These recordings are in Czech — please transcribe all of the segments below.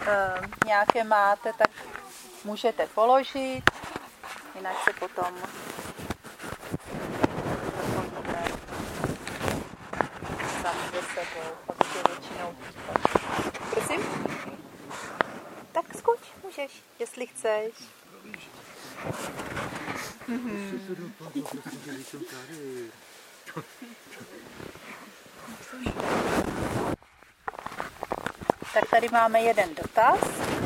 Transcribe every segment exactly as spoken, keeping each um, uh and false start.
e, nějaké máte, tak můžete položit, jinak se potom zapojíte sami ze sebou, pak je většinou ticho. Prosím? Tak zkuč, můžeš, jestli chceš. Mm-hmm. Tak tady máme jeden dotaz.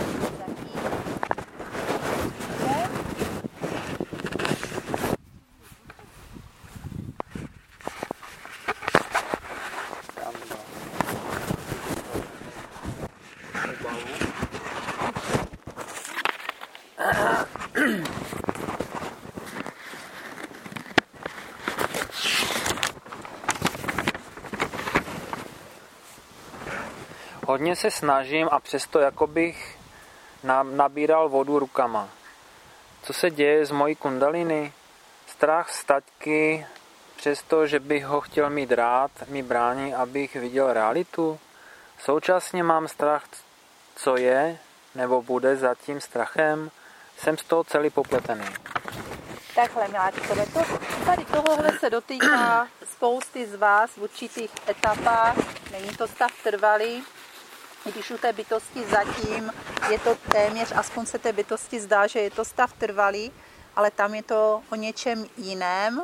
Hodně se snažím a přesto jako bych nabíral vodu rukama. Co se děje s mojí kundaliny? Strach z taťky, přesto, že bych ho chtěl mít rád, mi brání, abych viděl realitu. Současně mám strach, co je nebo bude za tím strachem. Jsem z toho celý popletený. Takhle, miláčkové, to, tady tohohle se dotýká spousty z vás v určitých etapách. Není to stav trvalý. Když u té bytosti zatím je to téměř, aspoň se té bytosti zdá, že je to stav trvalý, ale tam je to o něčem jiném,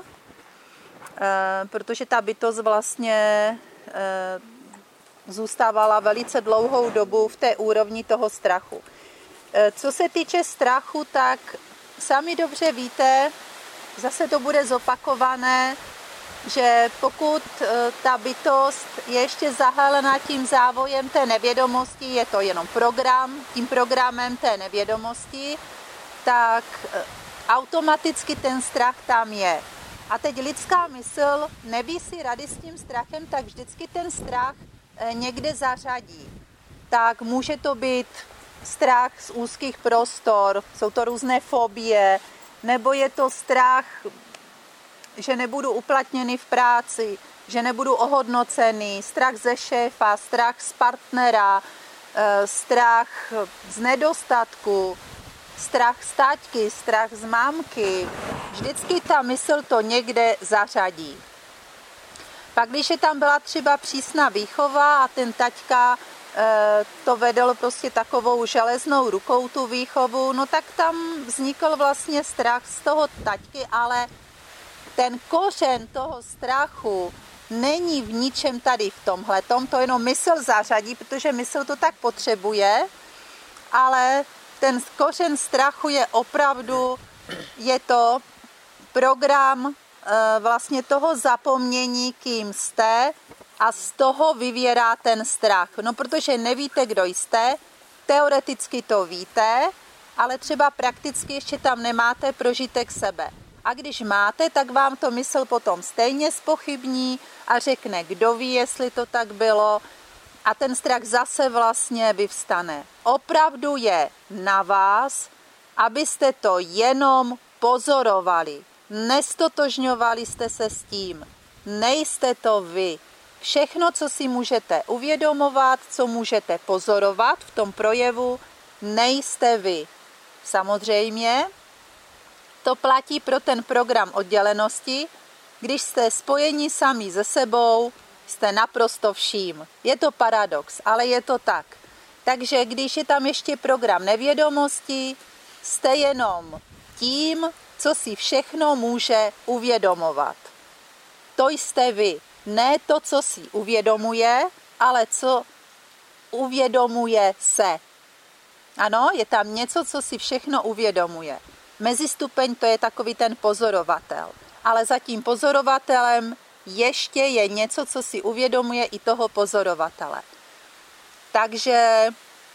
e, protože ta bytost vlastně e, zůstávala velice dlouhou dobu v té úrovni toho strachu. E, co se týče strachu, tak sami dobře víte, zase to bude zopakované, že pokud ta bytost je ještě zahalená tím závojem té nevědomosti, je to jenom program, tím programem té nevědomosti, tak automaticky ten strach tam je. A teď lidská mysl neví si rady s tím strachem, tak vždycky ten strach někde zařadí. Tak může to být strach z úzkých prostor, jsou to různé fobie, nebo je to strach, že nebudu uplatněný v práci, že nebudu ohodnocený, strach ze šéfa, strach z partnera, strach z nedostatku, strach z taťky, strach z mámky. Vždycky ta mysl to někde zařadí. Pak když je tam byla třeba přísná výchova a ten taťka to vedl prostě takovou železnou rukou tu výchovu, no tak tam vznikl vlastně strach z toho taťky, ale ten kořen toho strachu není v ničem tady v tomhletom, to jenom mysl zařadí, protože mysl to tak potřebuje, ale ten kořen strachu je opravdu, je to program vlastně toho zapomnění, kým jste, a z toho vyvěrá ten strach. No protože nevíte, kdo jste, teoreticky to víte, ale třeba prakticky ještě tam nemáte prožitek sebe. A když máte, tak vám to mysl potom stejně zpochybní a řekne, kdo ví, jestli to tak bylo, a ten strach zase vlastně vyvstane. Opravdu je na vás, abyste to jenom pozorovali. Nestotožňovali jste se s tím. Nejste to vy. Všechno, co si můžete uvědomovat, co můžete pozorovat v tom projevu, nejste vy. Samozřejmě to platí pro ten program oddělenosti. Když jste spojeni sami se sebou, jste naprosto vším. Je to paradox, ale je to tak. Takže když je tam ještě program nevědomosti, jste jenom tím, co si všechno může uvědomovat. To jste vy. Ne to, co si uvědomuje, ale co uvědomuje se. Ano, je tam něco, co si všechno uvědomuje. Mezistupeň to je takový ten pozorovatel. Ale za tím pozorovatelem ještě je něco, co si uvědomuje i toho pozorovatele. Takže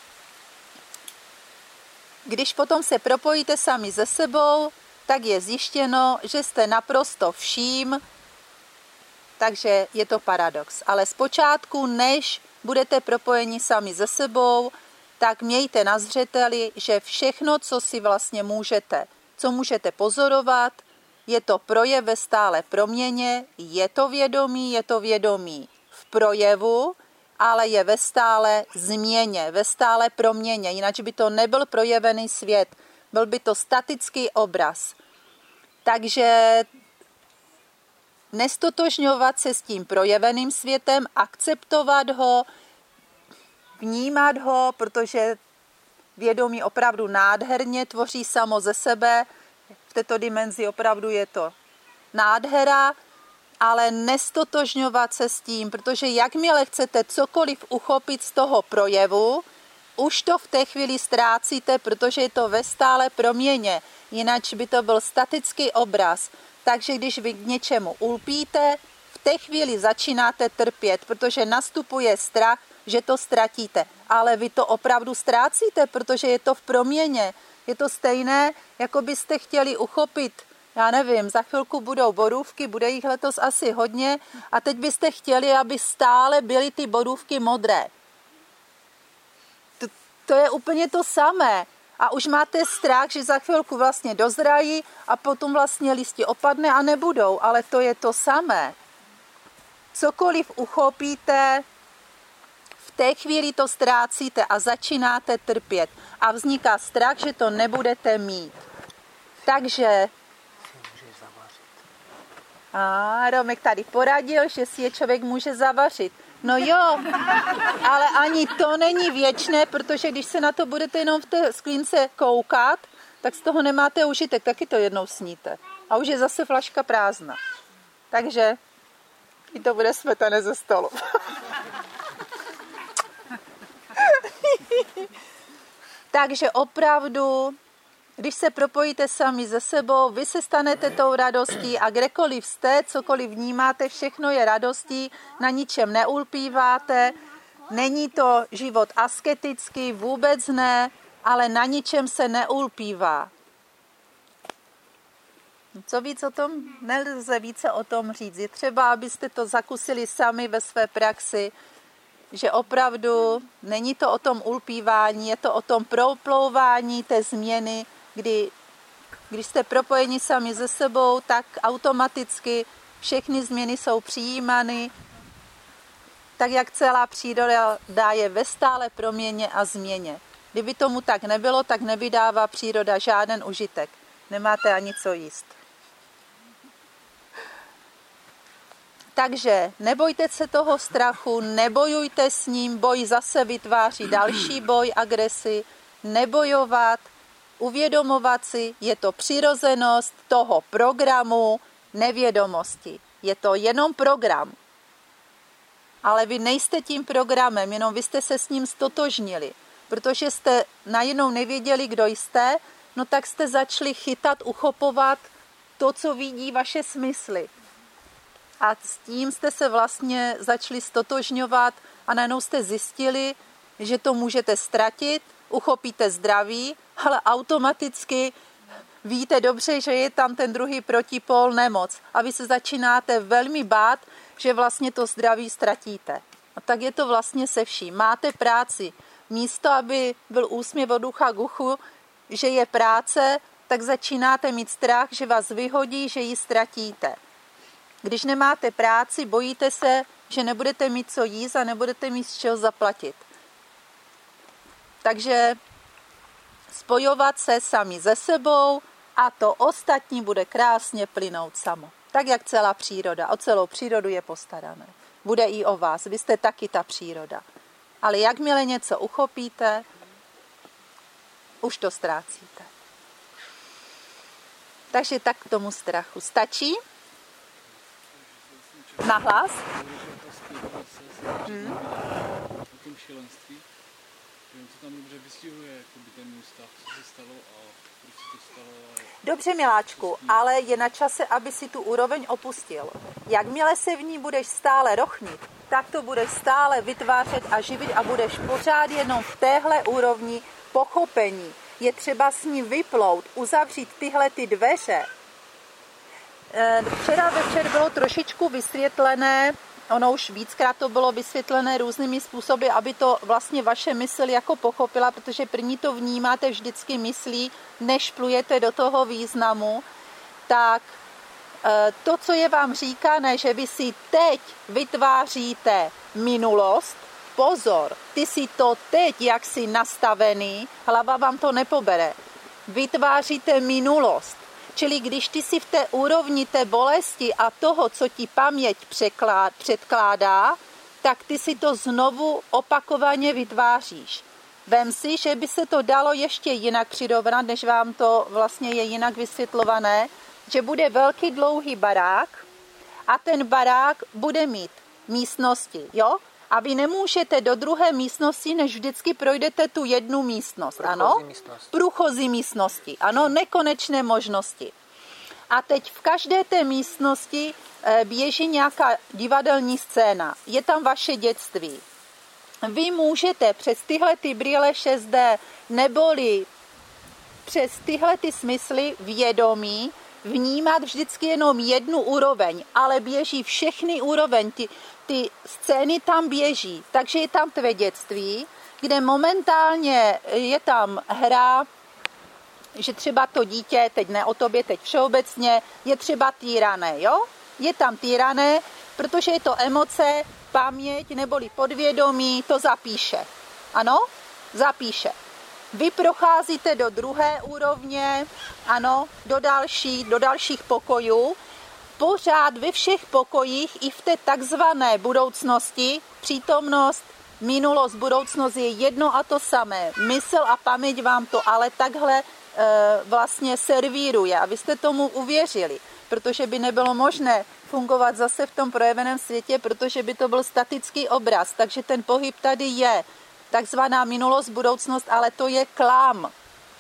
když potom se propojíte sami se sebou, tak je zjištěno, že jste naprosto vším, takže je to paradox. Ale zpočátku, než budete propojeni sami se sebou, tak mějte na zřeteli, že všechno, co si vlastně můžete, co můžete pozorovat, je to projev ve stále proměně, je to vědomí, je to vědomí v projevu ale je ve stále změně, ve stále proměně, jinak by to nebyl projevený svět, byl by to statický obraz. Takže nestotožňovat se s tím projeveným světem, akceptovat ho, vnímat ho, protože vědomí opravdu nádherně tvoří samo ze sebe. V této dimenzi opravdu je to nádhera, ale nestotožňovat se s tím, protože jakmile chcete cokoliv uchopit z toho projevu, už to v té chvíli ztrácíte, protože je to ve stále proměně, jinak by to byl statický obraz. Takže když vy k něčemu ulpíte, v té chvíli začínáte trpět, protože nastupuje strach, že to ztratíte. Ale vy to opravdu ztrácíte, protože je to v proměně. Je to stejné, jako byste chtěli uchopit, já nevím, za chvilku budou borůvky, bude jich letos asi hodně a teď byste chtěli, aby stále byly ty borůvky modré. To, to je úplně to samé. A už máte strach, že za chvilku vlastně dozrají a potom vlastně listí opadne a nebudou, ale to je to samé. Cokoliv uchopíte, v té chvíli to ztrácíte a začínáte trpět. A vzniká strach, že to nebudete mít. Takže... A Romek tady poradil, že si je člověk může zavařit. No jo, ale ani to není věčné, protože když se na to budete jenom v té sklínce koukat, tak z toho nemáte užitek, taky to jednou sníte. A už je zase flaška prázdná. Takže i to bude smetane ze stolu. Takže opravdu, když se propojíte sami se sebou, vy se stanete tou radostí a kdekoliv jste, cokoliv vnímáte, všechno je radostí, na ničem neulpíváte, není to život asketický, vůbec ne, ale na ničem se neulpívá. Co víc o tom? Nelze více o tom říct. Je třeba, abyste to zakusili sami ve své praxi, že opravdu není to o tom ulpívání, je to o tom proplouvání té změny, kdy když jste propojeni sami se sebou, tak automaticky všechny změny jsou přijímány, tak jak celá příroda je ve stále proměně a změně. Kdyby tomu tak nebylo, tak nevydává příroda žádný užitek. Nemáte ani co jíst. Takže nebojte se toho strachu, nebojujte s ním, boj zase vytváří další boj, agresi, nebojovat, uvědomovat si, je to přirozenost toho programu nevědomosti. Je to jenom program. Ale vy nejste tím programem, jenom vy jste se s ním stotožnili. Protože jste najednou nevěděli, kdo jste, no tak jste začali chytat, uchopovat to, co vidí vaše smysly. A s tím jste se vlastně začali stotožňovat a najednou jste zjistili, že to můžete ztratit, uchopíte zdraví, ale automaticky víte dobře, že je tam ten druhý protipol nemoc. A vy se začínáte velmi bát, že vlastně to zdraví ztratíte. A tak je to vlastně se vším. Máte práci. Místo, aby byl úsměv od ucha k uchu, že je práce, tak začínáte mít strach, že vás vyhodí, že ji ztratíte. Když nemáte práci, bojíte se, že nebudete mít co jíst a nebudete mít z čeho zaplatit. Takže spojovat se sami se sebou a to ostatní bude krásně plynout samo. Tak, jak celá příroda. O celou přírodu je postarané. Bude i o vás. Vy jste taky ta příroda. Ale jakmile něco uchopíte, už to ztrácíte. Takže tak k tomu strachu. Stačí? Nahlas? Hmm. O tom šílenství, že to tam dobře vystihuje, jakoby ten můj stav, co se stalo a proč se to stalo. A... Dobře, miláčku, ale je na čase, aby si tu úroveň opustil. Jakmile se v ní budeš stále rochnit, tak to budeš stále vytvářet a živit a budeš pořád jenom v téhle úrovni pochopení. Je třeba s ní vyplout, uzavřít tyhle ty dveře. Včera večer bylo trošičku vysvětlené, ono už víckrát to bylo vysvětlené různými způsoby, aby to vlastně vaše mysl jako pochopila, protože první to vnímáte vždycky myslí, než plujete do toho významu, tak to, co je vám říkané, že vy si teď vytváříte minulost, pozor, ty si to teď, jak jsi nastavený, hlava vám to nepobere. Vytváříte minulost. Čili když ty si v té úrovni té bolesti a toho, co ti paměť předkládá, tak ty si to znovu opakovaně vytváříš. Vem si, že by se to dalo ještě jinak přirovnat, než vám to vlastně je jinak vysvětlované, že bude velký dlouhý barák a ten barák bude mít místnosti, jo? A vy nemůžete do druhé místnosti, než vždycky projdete tu jednu místnost, Průchozí ano? místnost. Průchozí místnosti, ano, nekonečné možnosti. A teď v každé té místnosti běží nějaká divadelní scéna. Je tam vaše dětství. Vy můžete přes tyhle ty brýle šest dé neboli přes tyhle ty smysly vědomí vnímat vždycky jenom jednu úroveň, ale běží všechny úroveň. Ty, ty scény tam běží. Takže je tam tvé dětství, kde momentálně je tam hra, že třeba to dítě, teď ne o tobě, teď všeobecně, je třeba týrané, jo? Je tam týrané, protože je to emoce, paměť neboli podvědomí, to zapíše. Ano? Zapíše. Vy procházíte do druhé úrovně, ano, do, další, do dalších pokojů. Pořád ve všech pokojích i v té takzvané budoucnosti, přítomnost, minulost, budoucnost je jedno a to samé. Mysl a paměť vám to ale takhle e, vlastně servíruje a vy jste tomu uvěřili, protože by nebylo možné fungovat zase v tom projeveném světě, protože by to byl statický obraz, takže ten pohyb tady je. Takzvaná minulost, budoucnost, ale to je klam.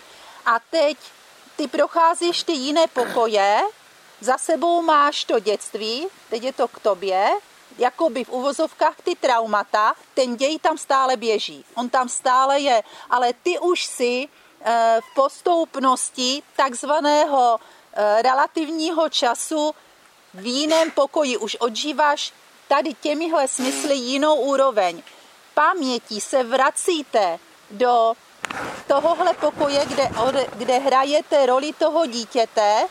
A teď ty procházíš ty jiné pokoje, za sebou máš to dětství, teď je to k tobě, jakoby v uvozovkách ty traumata, ten děj tam stále běží, on tam stále je, ale ty už si v postoupnosti takzvaného relativního času v jiném pokoji už odžíváš tady těmihle smysly jinou úroveň. Pamětí se vracíte do tohohle pokoje, kde, kde hrajete roli toho dítěte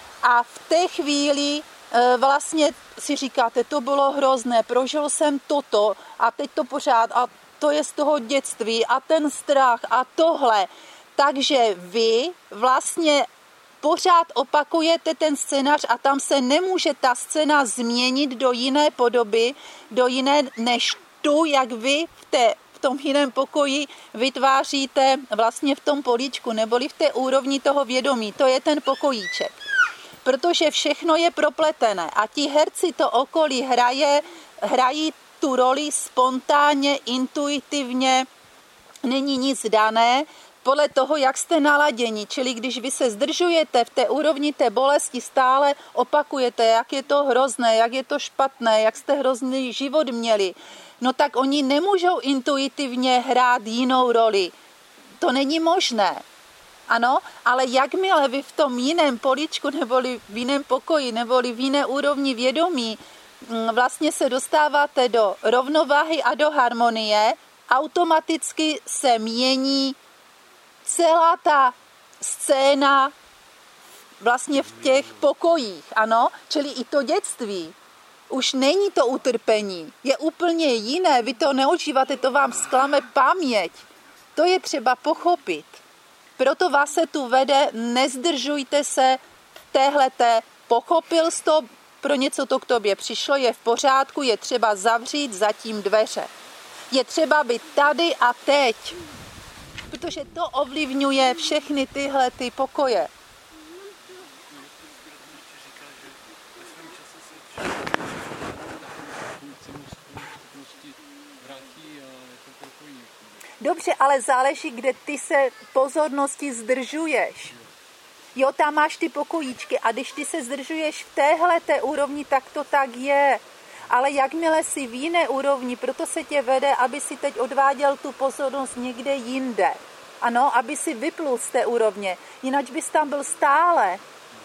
a v té chvíli e, vlastně si říkáte, to bylo hrozné, prožil jsem toto a teď to pořád a to je z toho dětství a ten strach a tohle. Takže vy vlastně pořád opakujete ten scénář a tam se nemůže ta scéna změnit do jiné podoby, do jiné než tu, jak vy v, té, v tom jiném pokoji vytváříte vlastně v tom políčku, neboli v té úrovni toho vědomí. To je ten pokojíček. Protože všechno je propletené a ti herci to okolí hraje, hrají tu roli spontánně, intuitivně, není nic dané, podle toho, jak jste naladěni. Čili když vy se zdržujete v té úrovni té bolesti, stále opakujete, jak je to hrozné, jak je to špatné, jak jste hrozný život měli, no tak oni nemůžou intuitivně hrát jinou roli. To není možné. Ano, ale jakmile vy v tom jiném políčku, neboli v jiném pokoji, neboli v jiné úrovni vědomí, vlastně se dostáváte do rovnováhy a do harmonie, automaticky se mění celá ta scéna vlastně v těch pokojích, ano, čili i to dětství. Už není to utrpení, je úplně jiné, vy to neožíváte, to vám zklame paměť. To je třeba pochopit. Proto vás se tu vede, nezdržujte se v téhleté, pochopil jsi to, pro něco to k tobě přišlo, je v pořádku, je třeba zavřít zatím dveře. Je třeba být tady a teď, protože to ovlivňuje všechny tyhle ty pokoje. Dobře, ale záleží, kde ty se pozornosti zdržuješ. Jo, tam máš ty pokojíčky a když ty se zdržuješ v téhle té úrovni, tak to tak je. Ale jakmile jsi v jiné úrovni, proto se tě vede, aby si teď odváděl tu pozornost někde jinde. Ano, aby si vyplul z té úrovně. Jinak bys tam byl stále.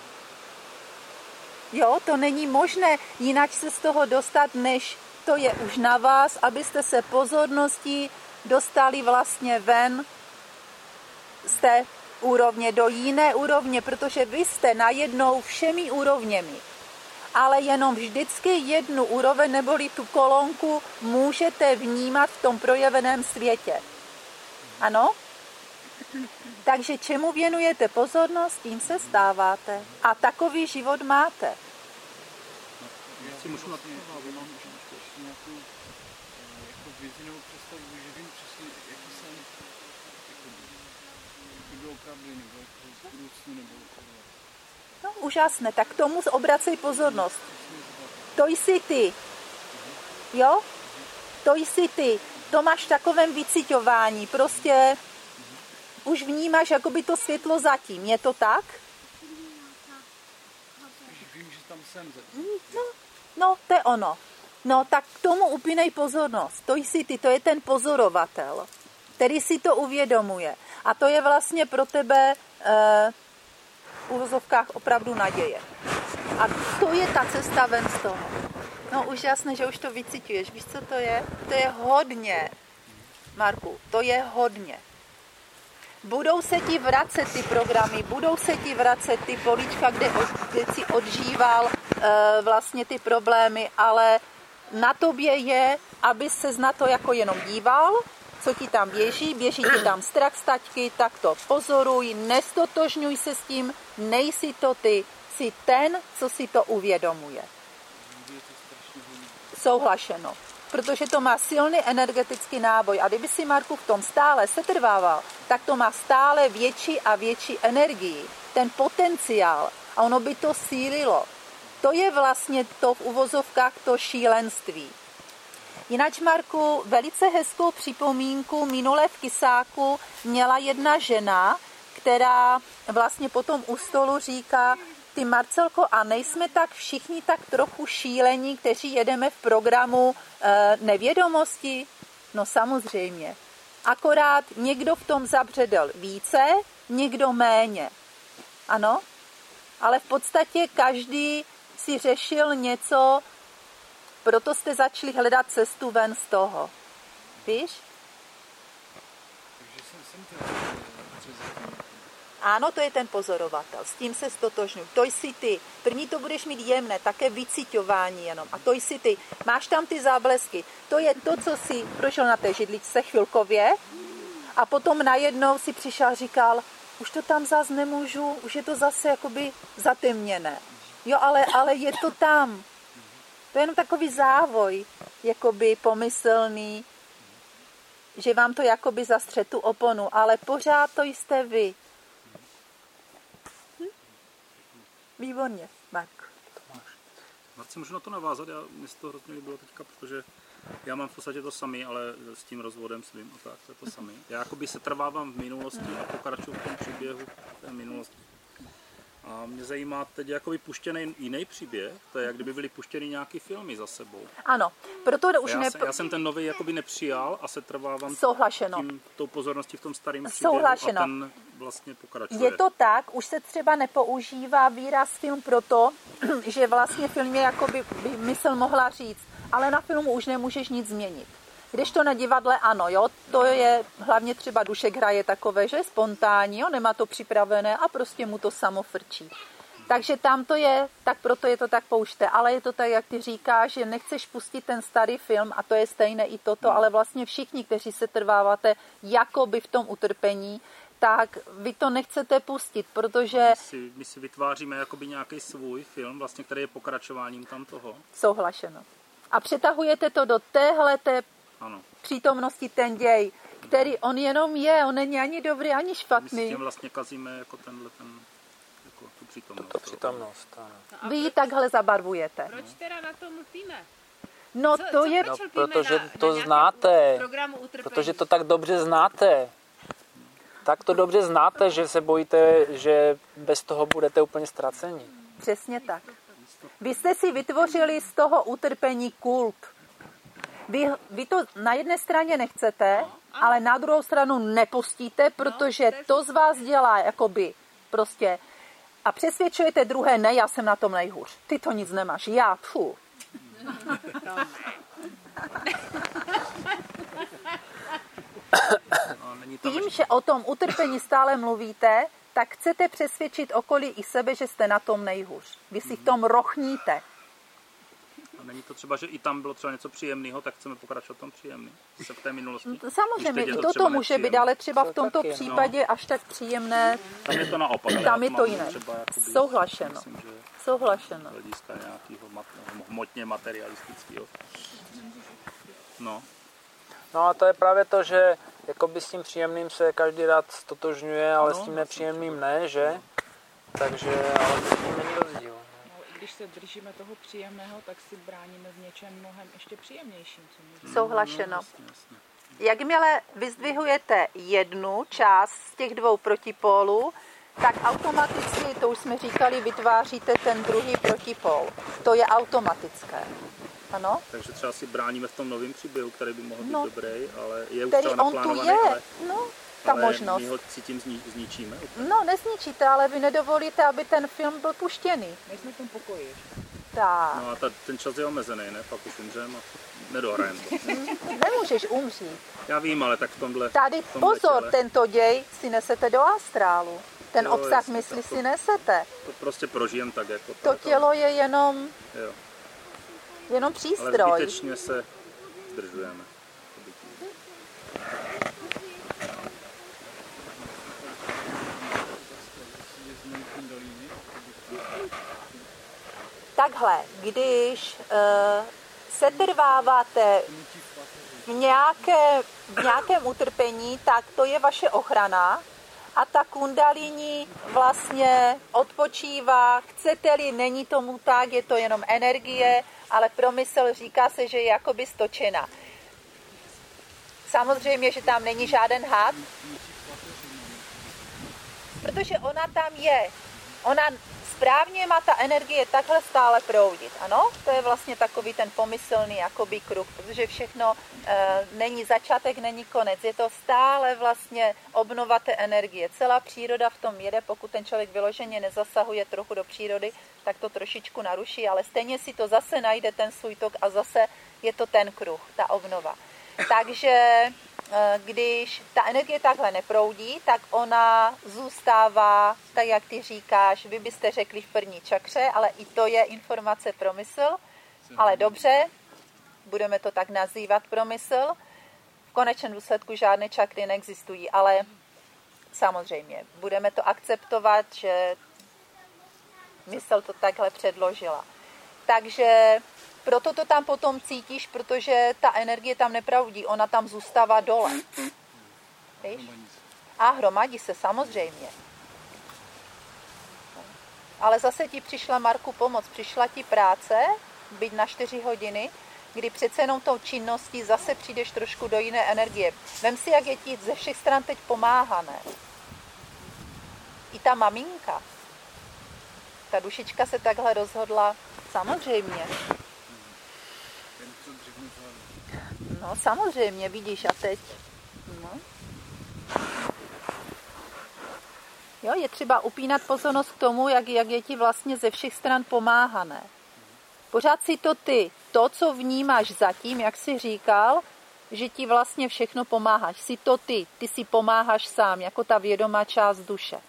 Jo, to není možné, jinak se z toho dostat, než to je už na vás, abyste se pozorností dostali vlastně ven z té úrovně do jiné úrovně, protože vy jste najednou všemi úrovněmi. ale jenom vždycky jednu úroveň neboli tu kolonku můžete vnímat v tom projeveném světě. Ano? Takže čemu věnujete pozornost, tím se stáváte. A takový život máte. Já si můžu na to mám ještě nějakou jako vizi nebo představu, že vím přesně, jaký jsem jaký byl opravdu, nebo jako budoucnu, nebo No, úžasné, tak k tomu obracej pozornost. To jsi ty. Jo? To jsi ty. To máš v takovém vyciťování. Prostě už vnímáš jakoby to světlo zatím. Je to tak? Vím, že tam jsem zatím. No, no, to je ono. No, tak k tomu upínej pozornost. To jsi ty, to je ten pozorovatel, který si to uvědomuje. A to je vlastně pro tebe eh, v uvozovkách opravdu naděje. A to je ta cesta ven z toho. No, už jasné, že už to vyciťuješ. Víš, co to je? To je hodně, Marku, to je hodně. Budou se ti vracet ty programy, budou se ti vracet ty políčka, kde, kde jsi odžíval e, vlastně ty problémy, ale na tobě je, aby ses na to jako jenom díval, co ti tam běží, běží ti tam strach z taťky, tak to pozoruj, nestotožňuj se s tím, nejsi to ty, jsi ten, co si to uvědomuje. Souhlašeno. Protože to má silný energetický náboj. A kdyby si, Marku, v tom stále setrvával, tak to má stále větší a větší energii. Ten potenciál. A ono by to sílilo. To je vlastně to v uvozovkách to šílenství. Jinak, Marku, velice hezkou připomínku minule v Kysáku měla jedna žena, která vlastně potom u stolu říká: ty, Marcelko, a nejsme tak všichni tak trochu šílení, kteří jedeme v programu e, nevědomosti? No samozřejmě. Akorát někdo v tom zabředl více, někdo méně. Ano? Ale v podstatě každý si řešil něco, proto jste začali hledat cestu ven z toho. Víš? Takže jsem, jsem ten Ano, to je ten pozorovatel, s tím se stotožňuji. To jsi ty. První to budeš mít jemné, také vyciťování jenom. A to jsi ty. Máš tam ty záblesky. To je to, co jsi prošel na té židličce chvilkově a potom najednou si přišel a říkal, už to tam zas nemůžu, už je to zase jakoby zatemněné. Jo, ale, ale je to tam. To je jenom takový závoj, jakoby pomyslný, že vám to jakoby zastře tu oponu, ale pořád to jste vy. Výborně, Mark. Marci, můžu na to navázat? Já, mě to hrozně líbilo teďka, protože já mám v podstatě to samý, ale s tím rozvodem svým a tak, to je to samý. Já jakoby se trvávám v minulosti a pokračuju v tom příběhu té minulosti. A mě zajímá teď jakoby puštěný jiný příběh, to je jak kdyby byly puštěny nějaký filmy za sebou. Ano, proto už já, ne... se, já jsem ten nový jakoby nepřijal a se trvávám Souhlašeno. tím, tou pozorností v tom starém příběhu Souhlašeno. a ten vlastně pokračuje. Je to tak, už se třeba nepoužívá výraz film proto, že vlastně film je jakoby by mysl mohla říct, ale na filmu už nemůžeš nic změnit. Když to na divadle, ano, jo, to je hlavně třeba Dušek hraje takové, že je spontánní, jo, nemá to připravené a prostě mu to samo frčí. Takže tam to je, tak proto je to tak použité, ale je to tak, jak ty říkáš, že nechceš pustit ten starý film a to je stejné i toto, ale vlastně všichni, kteří se trváváte jakoby v tom utrpení, tak vy to nechcete pustit, protože... My si, my si vytváříme jakoby nějaký svůj film, vlastně, který je pokračováním tam toho. Souhlašeno. A přetahujete to do téhleté Ano. přítomnosti ten děj, který on jenom je, on není ani dobrý, ani My s špatný. tím vlastně kazíme jako tenhle ten, jako tu přítomnost. To přítomnost, ano. No Vy ji takhle zabarvujete. proč teda na tom lpíme? No Co- to co je... proč No, lpíme protože na- na to nějakém znáte. programu utrpení? Protože to tak dobře znáte. Tak to dobře znáte, že se bojíte, že bez toho budete úplně ztraceni. Přesně tak. Vy jste si vytvořili z toho utrpení kult. Vy, vy to na jedné straně nechcete, ale na druhou stranu nepustíte, protože to z vás dělá jakoby prostě a přesvědčujete druhé, ne, já jsem na tom nejhůř. Ty to nic nemáš, já, pfu. No, není tam Tím, ještě- že o tom utrpení stále mluvíte, tak chcete přesvědčit okolí i sebe, že jste na tom nejhůř. Vy si v tom rochníte. Není to třeba, že i tam bylo třeba něco příjemného, tak chceme pokračovat v tom příjemným, se v té minulosti. No, samozřejmě, i to toto může být, ale třeba v tomto taky, no. případě až tak příjemné. Tam je to naopak. Tam je to jiné. Jakoby, Souhlašeno. Myslím, že Souhlašeno. z hlediska nějakého mat, hmotně materialistického. No. No a to je právě to, že jakoby s tím příjemným se každý rád stotožňuje, ale No, s tím nepříjemným ne, že? Takže, ale to s tím není rozdíl. No, i když se držíme toho příjemného, tak si bráníme v něčem mnohem ještě příjemnějším. Co můžeme. Souhlašeno. No, jasně, jasně. Jakmile vyzdvihujete jednu část z těch dvou protipólů, tak automaticky, to už jsme říkali, vytváříte ten druhý protipól. To je automatické. Ano? Takže třeba si bráníme v tom novém příběhu, který by mohl být No. dobrý, ale je už Který třeba on tu naplánovaný, je. ale, No, ta ale možnost. my ho si tím zni, zničíme. No, nezničíte, ale vy nedovolíte, aby ten film byl puštěný. Nejsme v tom pokoji ještě. Tak. No a ta, ten čas je omezený, ne? Pak už umřeme a nedohrajeme to. Nemůžeš umřít. Já vím, ale tak v tomhle... Tady v tomhle pozor, těle, tento děj si nesete do astrálu. Ten Jo, obsah jasně, mysli to- si nesete. To prostě prožijem tak jako... To tělo je jenom, Jo. jenom Ale přístroj. zbytečně se zdržujeme. Takhle, když uh, setrváváte v, nějaké, v nějakém utrpení, tak to je vaše ochrana a ta kundalini vlastně odpočívá. Chcete-li, není tomu tak, je to jenom energie, ale promysl říká se, že je jakoby stočena. Samozřejmě, že tam není žádný had, protože ona tam je. Ona správně má ta energie takhle stále proudit. Ano, to je vlastně takový ten pomyslný jakoby kruh, protože všechno e, není začátek, není konec. Je to stále vlastně obnova té energie. Celá příroda v tom jede, pokud ten člověk vyloženě nezasahuje trochu do přírody, tak to trošičku naruší, ale stejně si to zase najde ten svůj tok a zase je to ten kruh, ta obnova. Takže když ta energie takhle neproudí, tak ona zůstává, tak jak ty říkáš, vy byste řekli v první čakře, ale i to je informace promysl, ale dobře, budeme to tak nazývat promysl. V konečném důsledku žádné čakry neexistují, ale samozřejmě budeme to akceptovat, že mysl to takhle předložila. Takže proto to tam potom cítíš, protože ta energie tam neproudí, ona tam zůstává dole. Víš? A hromadí se, samozřejmě. Ale zase ti přišla, Marku, pomoc. Přišla ti práce, byť na čtyři hodiny, kdy přece jenom tou činností zase přijdeš trošku do jiné energie. Vem si, jak je ti ze všech stran teď pomáhané. I ta maminka. Ta dušička se takhle rozhodla, samozřejmě. No samozřejmě, vidíš, a teď. No. Jo, je třeba upínat pozornost k tomu, jak, jak je ti vlastně ze všech stran pomáhané. Pořád si to ty, to, co vnímáš zatím, jak jsi říkal, že ti vlastně všechno pomáháš. Jsi to ty, ty si pomáháš sám, jako ta vědomá část duše.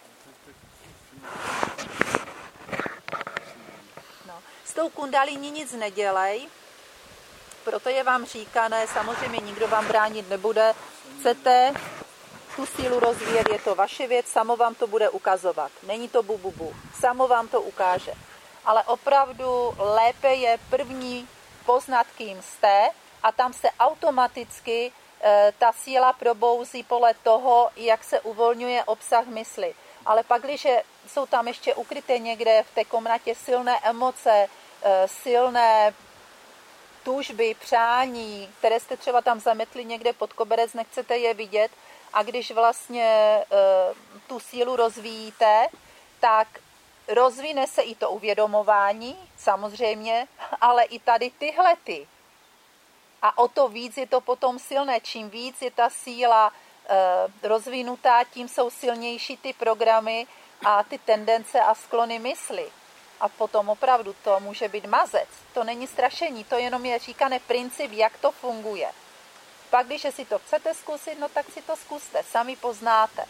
No. S tou kundalini nic nedělej, proto je vám říkané, samozřejmě nikdo vám bránit nebude. Chcete tu sílu rozvíjet, je to vaše věc, samo vám to bude ukazovat. Není to bu, bu, bu. Samo vám to ukáže. Ale opravdu lépe je první poznat, kým jste, a tam se automaticky e, ta síla probouzí podle toho, jak se uvolňuje obsah mysli. Ale pak, když jsou tam ještě ukryté někde v té komnatě silné emoce, e, silné tužby, přání, které jste třeba tam zametli někde pod koberec, nechcete je vidět, a když vlastně e, tu sílu rozvíjíte, tak rozvine se i to uvědomování, samozřejmě, ale i tady tyhle ty. A o to víc je to potom silné. Čím víc je ta síla e, rozvinutá, tím jsou silnější ty programy a ty tendence a sklony mysli. A potom opravdu to může být mazec. To není strašení, to jenom je říkané princip, jak to funguje. Pak, když si to chcete zkusit, no tak si to zkuste, sami poznáte.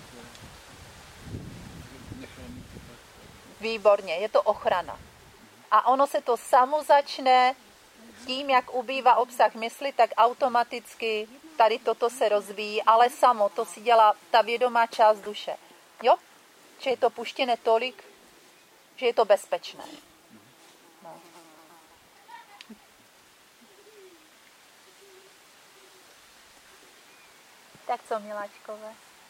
Výborně, je to ochrana. A ono se to samo začne tím, jak ubývá obsah mysli, tak automaticky tady toto se rozvíjí, ale samo to si dělá ta vědomá část duše. Jo? Že je to puštěné tolik, že je to bezpečné. No. Tak co, miláčkové?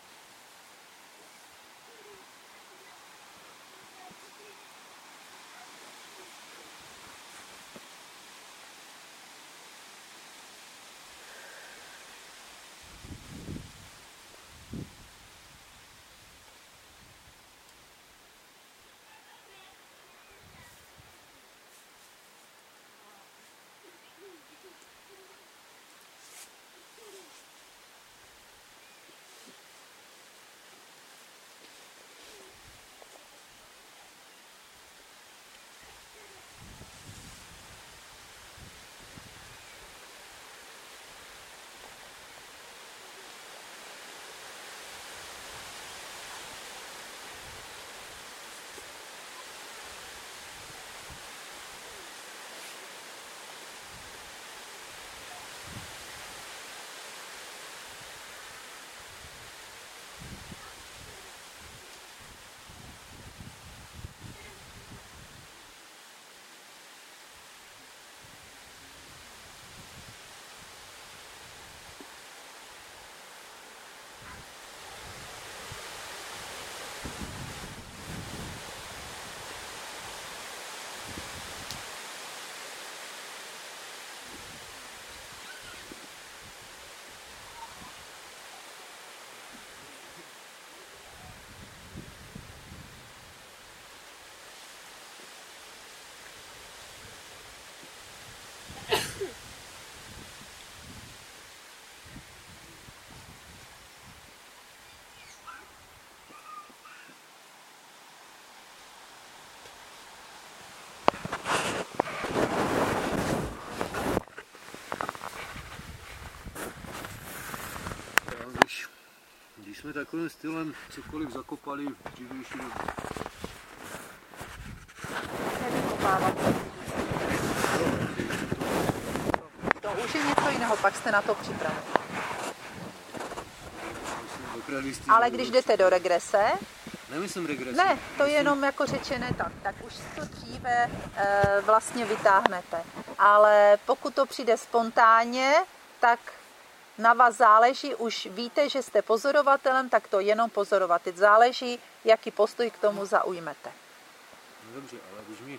Když jsme takovým stylem cokoliv zakopali v dřívější době. To už je něco jiného, pak jste na to připraveni. Ale když jdete do regrese, nemyslím regrese. Ne, to je jenom jako řečené tak, tak už to dříve e, vlastně vytáhnete. Ale pokud to přijde spontánně, tak na vás záleží, už víte, že jste pozorovatelem, tak to jenom pozorovat. Teď záleží, jaký postoj k tomu zaujmete. No dobře, ale když mi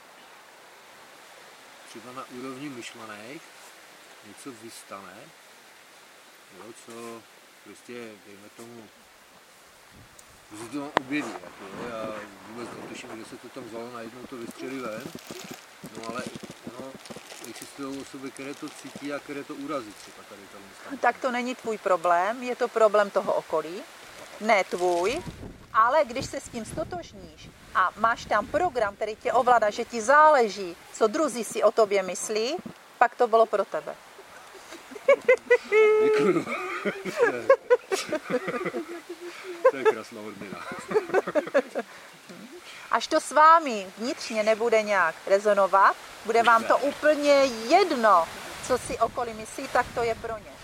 třeba na úrovni myšlenek něco vystane, jo, co prostě, dejme tomu, že se to tam objeví, jako, jo, já vůbec netuším, kde se to tam vzalo, najednou to vystřelí ven, no ale no, existují osoby, které to cítí a které to urazí třeba tady tam. Tak to není tvůj problém, je to problém toho okolí, ne tvůj, ale když se s tím stotožníš a máš tam program, který tě ovládá, že ti záleží, co druzí si o tobě myslí, pak to bylo pro tebe. Děkuju. To je krásná odměna. Až to s vámi vnitřně nebude nějak rezonovat, bude vám to úplně jedno, co si okolí myslí, tak to je pro ně.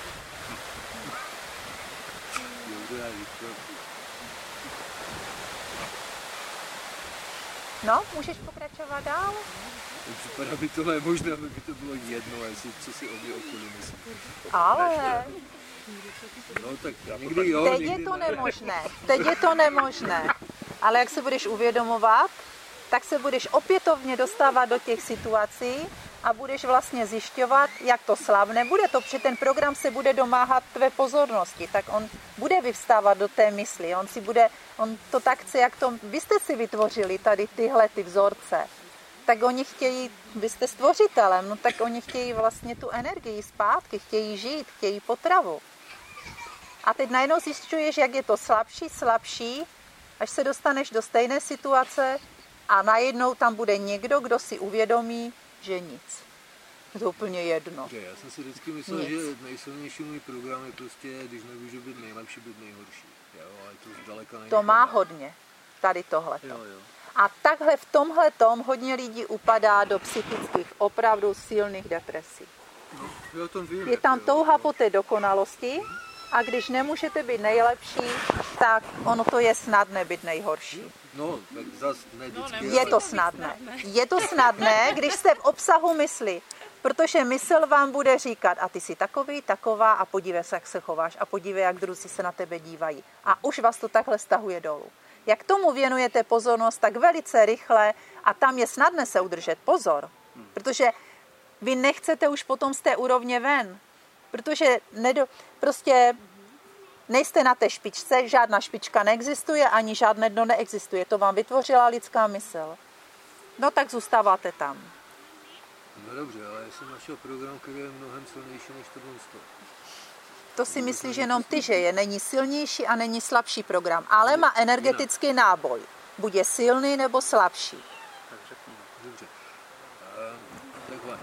No, můžeš pokračovat dál? Připadá mi to nemožné, aby to bylo jedno, jestli, co si o mě okolí myslí. Ale... No tak někdy jo, Teď někdy je to ne. nemožné, teď je to nemožné. Ale jak se budeš uvědomovat, tak se budeš opětovně dostávat do těch situací a budeš vlastně zjišťovat, jak to slavné bude to, protože ten program se bude domáhat tvé pozornosti, tak on bude vyvstávat do té mysli, on si bude, on to tak chce, jak to, vy jste si vytvořili tady tyhle ty vzorce, tak oni chtějí, vy jste stvořitelem, no tak oni chtějí vlastně tu energii zpátky, chtějí žít, chtějí potravu. A teď najednou zjišťuješ, jak je to slabší, slabší, až se dostaneš do stejné situace a najednou tam bude někdo, kdo si uvědomí, že nic. Je to úplně jedno. Já jsem si vždycky myslel, Nic. že nejsilnější můj program je prostě, když nemůžu být nejlepší, být nejhorší. Jo, ale to zdaleka není. To má hodně, tady tohleto. Jo, jo. A takhle v tomhle tom hodně lidí upadá do psychických opravdu silných depresí. Já o tom vím, Je tam jo. touha po té dokonalosti a když nemůžete být nejlepší, tak ono to je snadné být nejhorší. No, tak zas ne vždycky. Je to snadné. Je to snadné, když jste v obsahu mysli, protože mysl vám bude říkat, a ty jsi takový, taková a podívej se, jak se chováš a podívej, jak druzí se na tebe dívají. A už vás to takhle stahuje dolů. Jak tomu věnujete pozornost, tak velice rychle a tam je snadné se udržet. Pozor, protože vy nechcete už potom z té úrovně ven, protože nedo, prostě nejste na té špičce, žádná špička neexistuje, ani žádné dno neexistuje. To vám vytvořila lidská mysl. No tak zůstáváte tam. No dobře, ale já jsem našel program, který je mnohem silnější než tohle. To si myslíš jenom ty, že je. Není silnější a není slabší program, ale má energetický náboj. Buď je silný nebo slabší. Tak řekni. Dobře. Uh, takhle.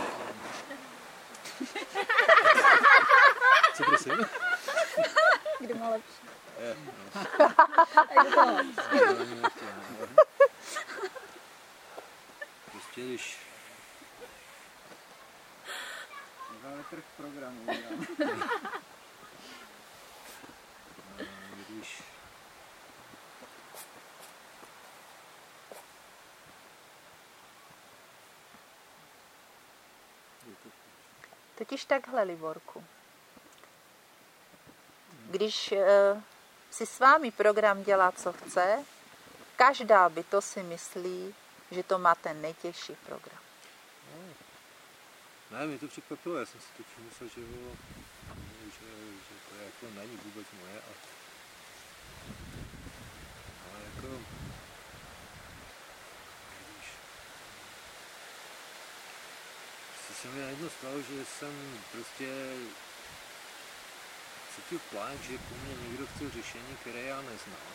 Co prosím? Kdo má lepší? Je, no. Prostě když... Máme trh programu. Když... Totiž takhle, Liborku. Když e, si s vámi program dělá, co chce, každá bytost si myslí, že to má ten nejtěžší program. Ne, mě to překvapilo, já jsem si totiž myslel, že, bylo, že, že to jako není vůbec moje. A, ale jako... Když... Prostě se mi najednou stalo, že jsem prostě cítil plán, že po mně někdo chce řešení, které já neznám.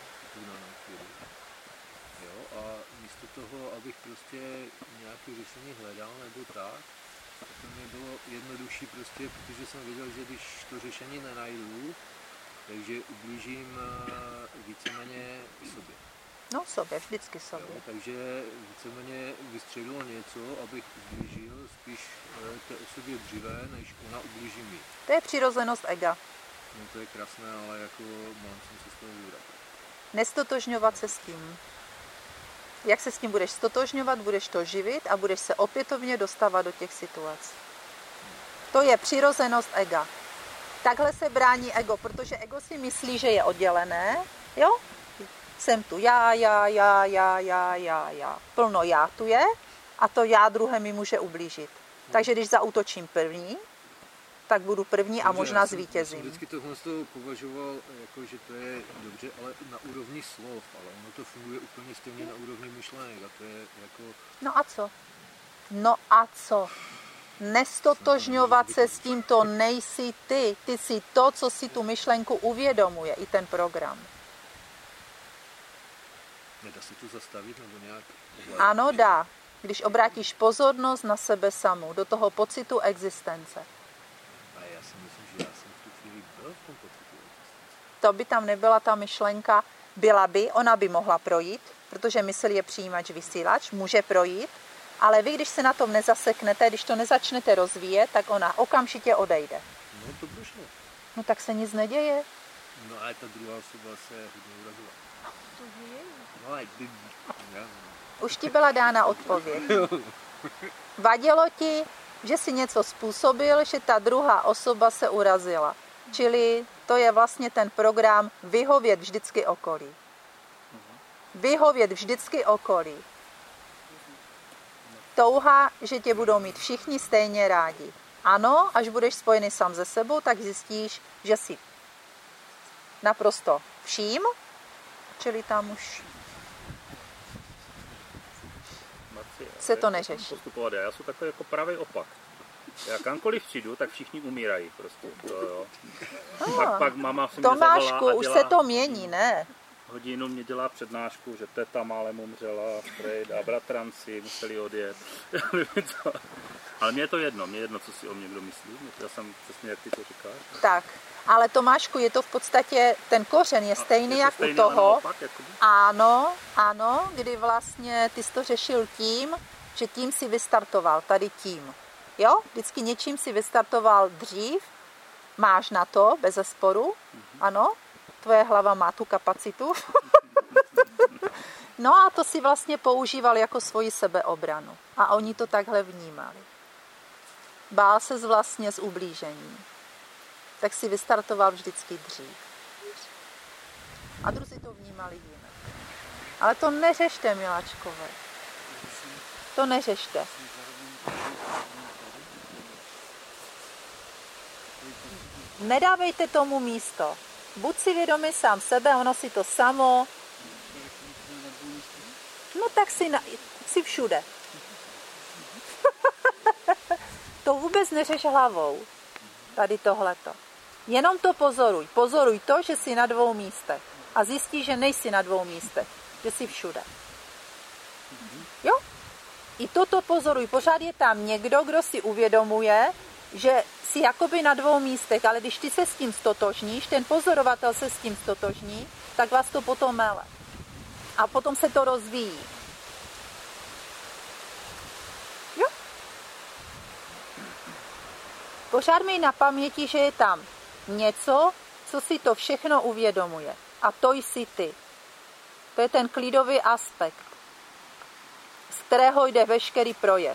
Jo, a místo toho, abych prostě nějaké řešení hledal nebo tak, to mě bylo jednodušší prostě, protože jsem věděl, že když to řešení nenajdu, takže ublížím víceméně sobě. No sobě, vždycky sobě. Jo, takže víceméně vystřelilo něco, abych ublížil spíš té osobě dříve, než ona ublíží mi. To je přirozenost ega. No to je krásné, ale jako mám jsem se z toho vybrat. Nestotožňovat se s tím. Jak se s tím budeš stotožňovat, budeš to živit a budeš se opětovně dostávat do těch situací. To je přirozenost ega. Takhle se brání ego, protože ego si myslí, že je oddělené, jo? Jsem tu já, já, já, já, já, já, já. Plno já tu je a to já druhé mi může ublížit. Takže když zaútočím první, tak budu první a dobře, možná já jsem, zvítězím. Já jsem vždycky tohle z toho považoval, jako, že to je dobře, ale na úrovni slov, ale ono to funguje úplně stejně na úrovni myšlenek a to je jako... No a co? No a co? Nestotožňovat se s tím, to nejsi ty. Ty jsi to, co si tu myšlenku uvědomuje, i ten program. Nedá se to zastavit nebo nějak... ovládat? Ano, dá. Když obrátíš pozornost na sebe samou, do toho pocitu existence. A já si myslím, že já jsem v tu chvíli byl v tom pocitu. To by tam nebyla ta myšlenka, byla by, ona by mohla projít, protože mysl je přijímač, vysílač, může projít, ale vy, když se na tom nezaseknete, když to nezačnete rozvíjet, tak ona okamžitě odejde. No to prošlo. No tak se nic neděje. No ale ta druhá osoba se hodně urazila. No ale by... Já... Už ti byla dána odpověď. Vadilo ti, že si něco způsobil, že ta druhá osoba se urazila. Čili to je vlastně ten program vyhovět vždycky okolí. Vyhovět vždycky okolí. Touha, že tě budou mít všichni stejně rádi. Ano, až budeš spojený sám se sebou, tak zjistíš, že jsi naprosto vším, čili tam už se to neřeší. Postupovat já, já jsem takový jako pravý opak. Já kamkoliv přijdu, tak všichni umírají prostě. To, jo. Ah, pak, pak mama se mě Tomášku, zavolá a už dělá, se to mění, ne? hodinu mě dělá přednášku, že teta málem umřela, Freud a bratranci museli odjet. Ale mně je to jedno, mně je jedno, co si o mě kdo myslí. Já jsem přesně, jak ty to říkáš. Tak, Ale Tomášku, je to v podstatě, ten kořen je stejný je jak stejný, u toho. naopak, Ano, ano, kdy vlastně ty jsi to řešil tím, že tím si vystartoval, tady tím. Jo? Vždycky něčím si vystartoval dřív, máš na to, bezesporu, ano, tvoje hlava má tu kapacitu. No a to si vlastně používal jako svoji sebeobranu. A oni to takhle vnímali. Bál ses vlastně z ublížení. Tak si vystartoval vždycky dřív. A druzí to vnímali jinak. Ale to neřešte, miláčkové. To neřešte. Nedávejte tomu místo. Buď si vědomý sám sebe, ono si to samo. No tak si, na, si všude. To vůbec neřeš hlavou. Tady tohleto. Jenom to pozoruj. Pozoruj to, že jsi na dvou místech. A zjistíš, že nejsi na dvou místech. Že jsi všude. Jo? I toto pozoruj. Pořád je tam někdo, kdo si uvědomuje, že jsi jakoby na dvou místech, ale když ty se s tím stotožníš, ten pozorovatel se s tím stotožní, tak vás to potom mele. A potom se to rozvíjí. Jo? Pořád mi na paměti, že je tam něco, co si to všechno uvědomuje. A to jsi ty. To je ten klidový aspekt, z kterého jde veškerý projev.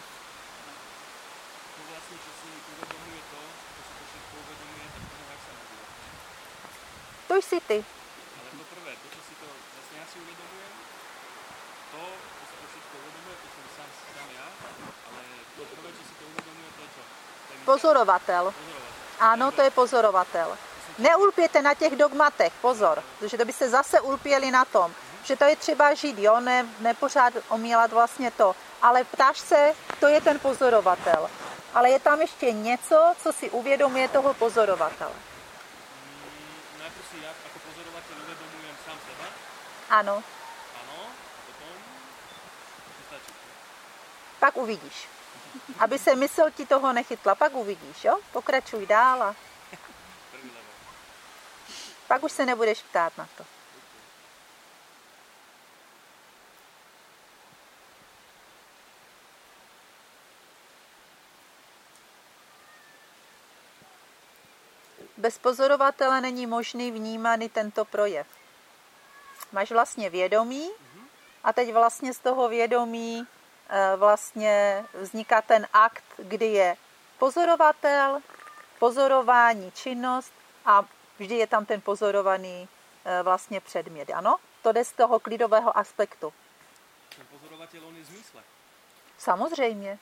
To jsi ty. Ale to prvé, to, co si to vlastně já si uvědomujem, to, co si to všechno uvědomuje, to jsem sám, sám já, ale to prvé, co si to uvědomuje, to je co? To je Pozorovatel. pozorovatel. Ano, to je pozorovatel. Neulpěte na těch dogmatech, pozor, protože to byste zase ulpěli na tom, že to je třeba žít, jo, ne, nepořád omílat vlastně to, ale ptáš se, to je ten pozorovatel. Ale je tam ještě něco, co si uvědomuje toho pozorovatele. Najprv si já jako pozorovatel uvědomujem sám sebe. Ano, Ano, a potom to stačí. pak uvidíš. Aby se mysl ti toho nechytla, pak uvidíš, jo? Pokračuj dál a První level. pak už se nebudeš ptát na to. Bez pozorovatele není možný vnímaný tento projev. Máš vlastně vědomí a teď vlastně z toho vědomí vlastně vzniká ten akt, kdy je pozorovatel, pozorování, činnost a vždy je tam ten pozorovaný vlastně předmět. Ano? To jde z toho klidového aspektu. Ten pozorovatel, on je zmysle. Samozřejmě.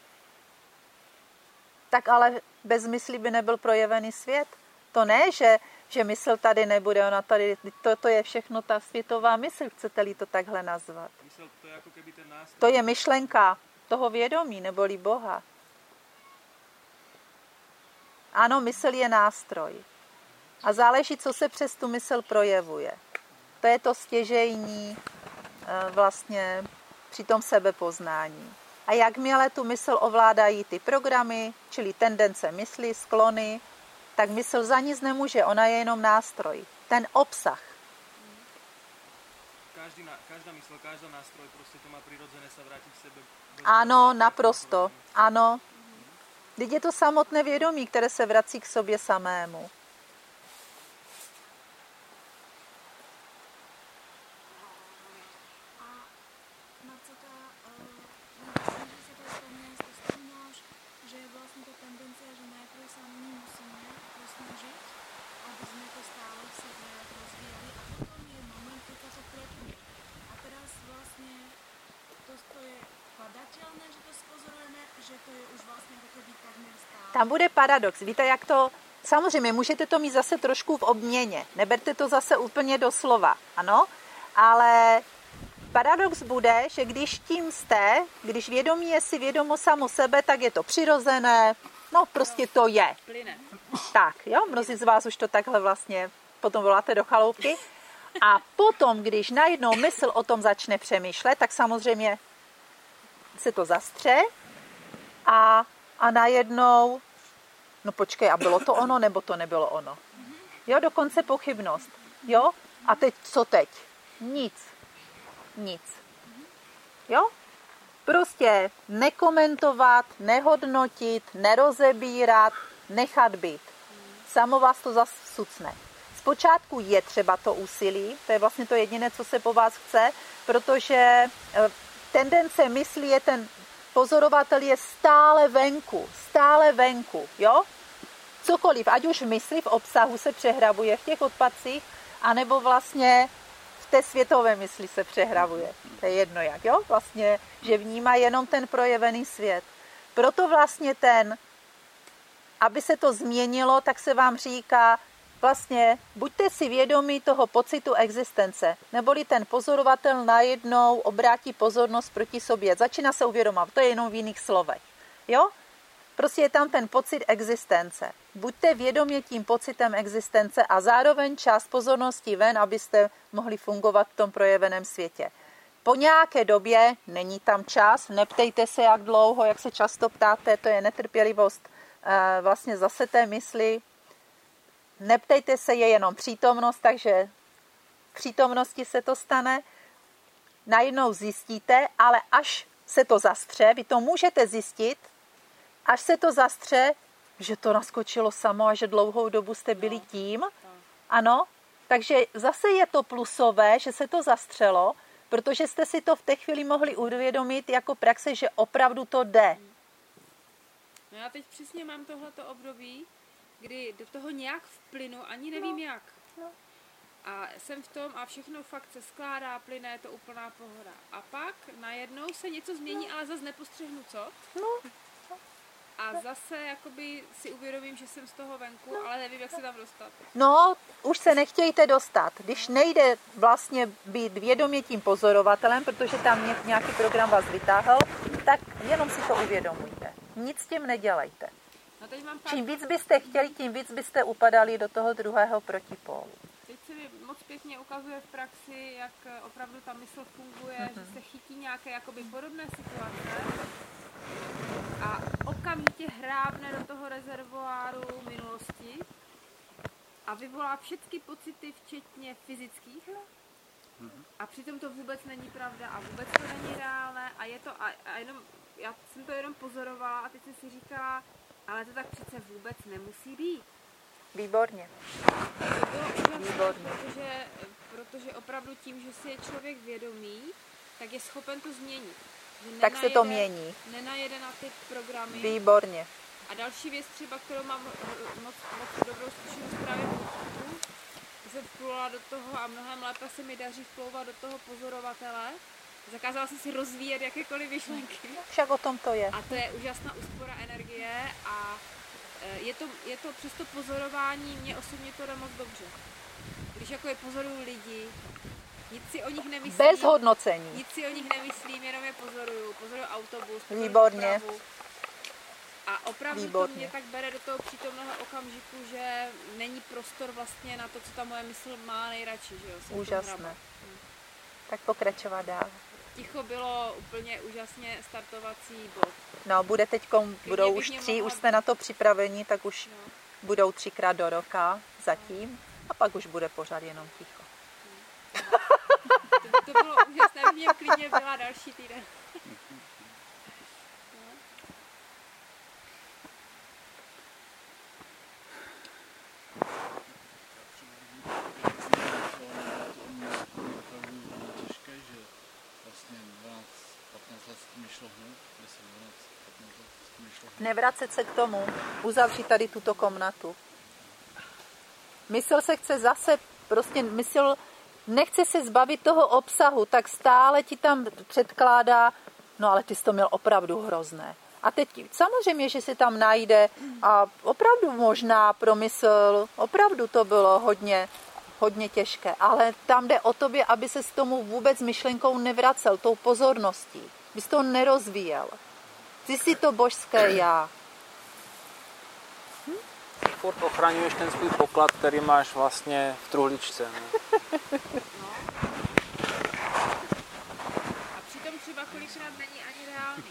Tak ale bez mysli by nebyl projevený svět. To ne, že, že mysl tady nebude, ona tady, to, to je všechno ta světová mysl, chcete-li to takhle nazvat. Mysl, to je jako keby ten nástroj. To je myšlenka toho vědomí, neboli Boha. Ano, mysl je nástroj. A záleží, co se přes tu mysl projevuje. To je to stěžejní vlastně při tom sebepoznání. A jakmile tu mysl ovládají ty programy, čili tendence mysli, sklony, tak mysl za nic nemůže, ona je jenom nástroj. Ten obsah. Každý, každá mysl, každá nástroj, prostě to má přirozené se vrátit k sebe. Ano, naprosto. Ano. Teď je to samotné vědomí, které se vrací k sobě samému. Tam bude paradox. Víte, jak to... Samozřejmě, můžete to mít zase trošku v obměně. Neberte to zase úplně doslova, ano? Ale paradox bude, že když tím jste, když vědomí je si vědomo samo sebe, tak je to přirozené, no prostě to je. Tak, jo, mnozí z vás už to takhle vlastně potom voláte do chaloupky. A potom, když najednou mysl o tom začne přemýšlet, tak samozřejmě se to zastře a, a najednou, no počkej, a bylo to ono, nebo to nebylo ono? Jo, dokonce pochybnost. Jo? A teď, co teď? Nic. Nic. Jo? Prostě nekomentovat, nehodnotit, nerozebírat, nechat být. Samo vás to zas sucne. Zpočátku je třeba to úsilí, to je vlastně to jediné, co se po vás chce, protože tendence mysli je ten pozorovatel je stále venku, stále venku, jo? Cokoliv, ať už v mysli, v obsahu se přehrabuje v těch odpadcích, anebo vlastně v té světové mysli se přehrabuje. To je jedno jak, jo? Vlastně, že vnímá jenom ten projevený svět. Proto vlastně ten, aby se to změnilo, tak se vám říká, vlastně buďte si vědomí toho pocitu existence, neboli ten pozorovatel najednou obrátí pozornost proti sobě. Začíná se uvědomovat, to je jenom v jiných slovech. Jo? Prostě je tam ten pocit existence. Buďte vědomě tím pocitem existence a zároveň část pozornosti ven, abyste mohli fungovat v tom projeveném světě. Po nějaké době, není tam čas, neptejte se jak dlouho, jak se často ptáte, to je netrpělivost vlastně zase té mysli. Neptejte se, je jenom přítomnost, takže v přítomnosti se to stane. Najednou zjistíte, ale až se to zastře, vy to můžete zjistit, až se to zastře, že to naskočilo samo a že dlouhou dobu jste byli tím. Ano, takže zase je to plusové, že se to zastřelo, protože jste si to v té chvíli mohli uvědomit jako praxe, že opravdu to jde. No já teď přesně mám tohleto období, kdy do toho nějak vplynu, ani nevím no, jak. No. A jsem v tom a všechno fakt se skládá, plyne, je to úplná pohoda. A pak najednou se něco změní, no. ale zase nepostřehnu co. No. A zase jakoby si uvědomím, že jsem z toho venku, no. ale nevím, jak se tam dostat. No, už se nechtějte dostat. Když nejde vlastně být vědomě tím pozorovatelem, protože tam nějaký program vás vytáhl, tak jenom si to uvědomujte. Nic s tím nedělejte. No teď mám Čím víc byste chtěli, tím víc byste upadali do toho druhého protipólu. Teď se mi moc pěkně ukazuje v praxi, jak opravdu ta mysl funguje, mm-hmm. že se chytí nějaké jakoby podobné situace a okamžitě hrábne do toho rezervoáru minulosti a vyvolá všechny pocity, včetně fyzických. Mm-hmm. A přitom to vůbec není pravda a vůbec to není reálné a je to a, a jenom, já jsem to jenom pozorovala a teď jsem si říkala, ale to tak přece vůbec nemusí být. Výborně. To bylo úžasné, Výborně. Protože, protože opravdu tím, že si je člověk vědomý, tak je schopen to změnit. Že tak se to mění. Nenajede na ty programy. Výborně. A další věc třeba, kterou mám moc, moc dobrou zkušenost právě v jsem vplula do toho a mnohem lépe se mi daří vplouvat do toho pozorovatele. Zakázala jsem si rozvíjet jakékoliv myšlenky. Však o tom to je. A to je úžasná úspora energie a je to, je to přes to pozorování, mě osobně to jde moc dobře. Když jako je pozoruju lidi, nic si o nich nemyslím. Bez hodnocení. Nic si o nich nemyslím, jenom je pozoruju. Pozoruju autobus, pozoruju Výborně. dopravu. A opravdu Výborně. to mě tak bere do toho přítomného okamžiku, že není prostor vlastně na to, co ta moje mysl má nejradši. Že jo? Úžasné. Hmm. Tak pokračovat dál. Ticho bylo úplně úžasně startovací bod. No, bude teďkom, budou už tři, mohla... už jsme na to připraveni, tak už no. budou třikrát do roka zatím no. a pak už bude pořád jenom ticho. No. To, to bylo úžasné, v něm klidně byla další týden. Nevracet se k tomu, uzavřít tady tuto komnatu. Mysl se chce zase, prostě mysl nechce se zbavit toho obsahu, tak stále ti tam předkládá, no ale ty jsi to měl opravdu hrozné. A teď samozřejmě, že se tam najde a opravdu možná pro mysl, opravdu to bylo hodně, hodně těžké, ale tam jde o tobě, aby se s tomu vůbec myšlenkou nevracel, tou pozorností, bys to nerozvíjel. Ty jsi to božské já. Hm? Furt ochraňuješ ten svůj poklad, který máš vlastně v truhličce. Ne? No. A přitom třeba kolikrát není ani reálný.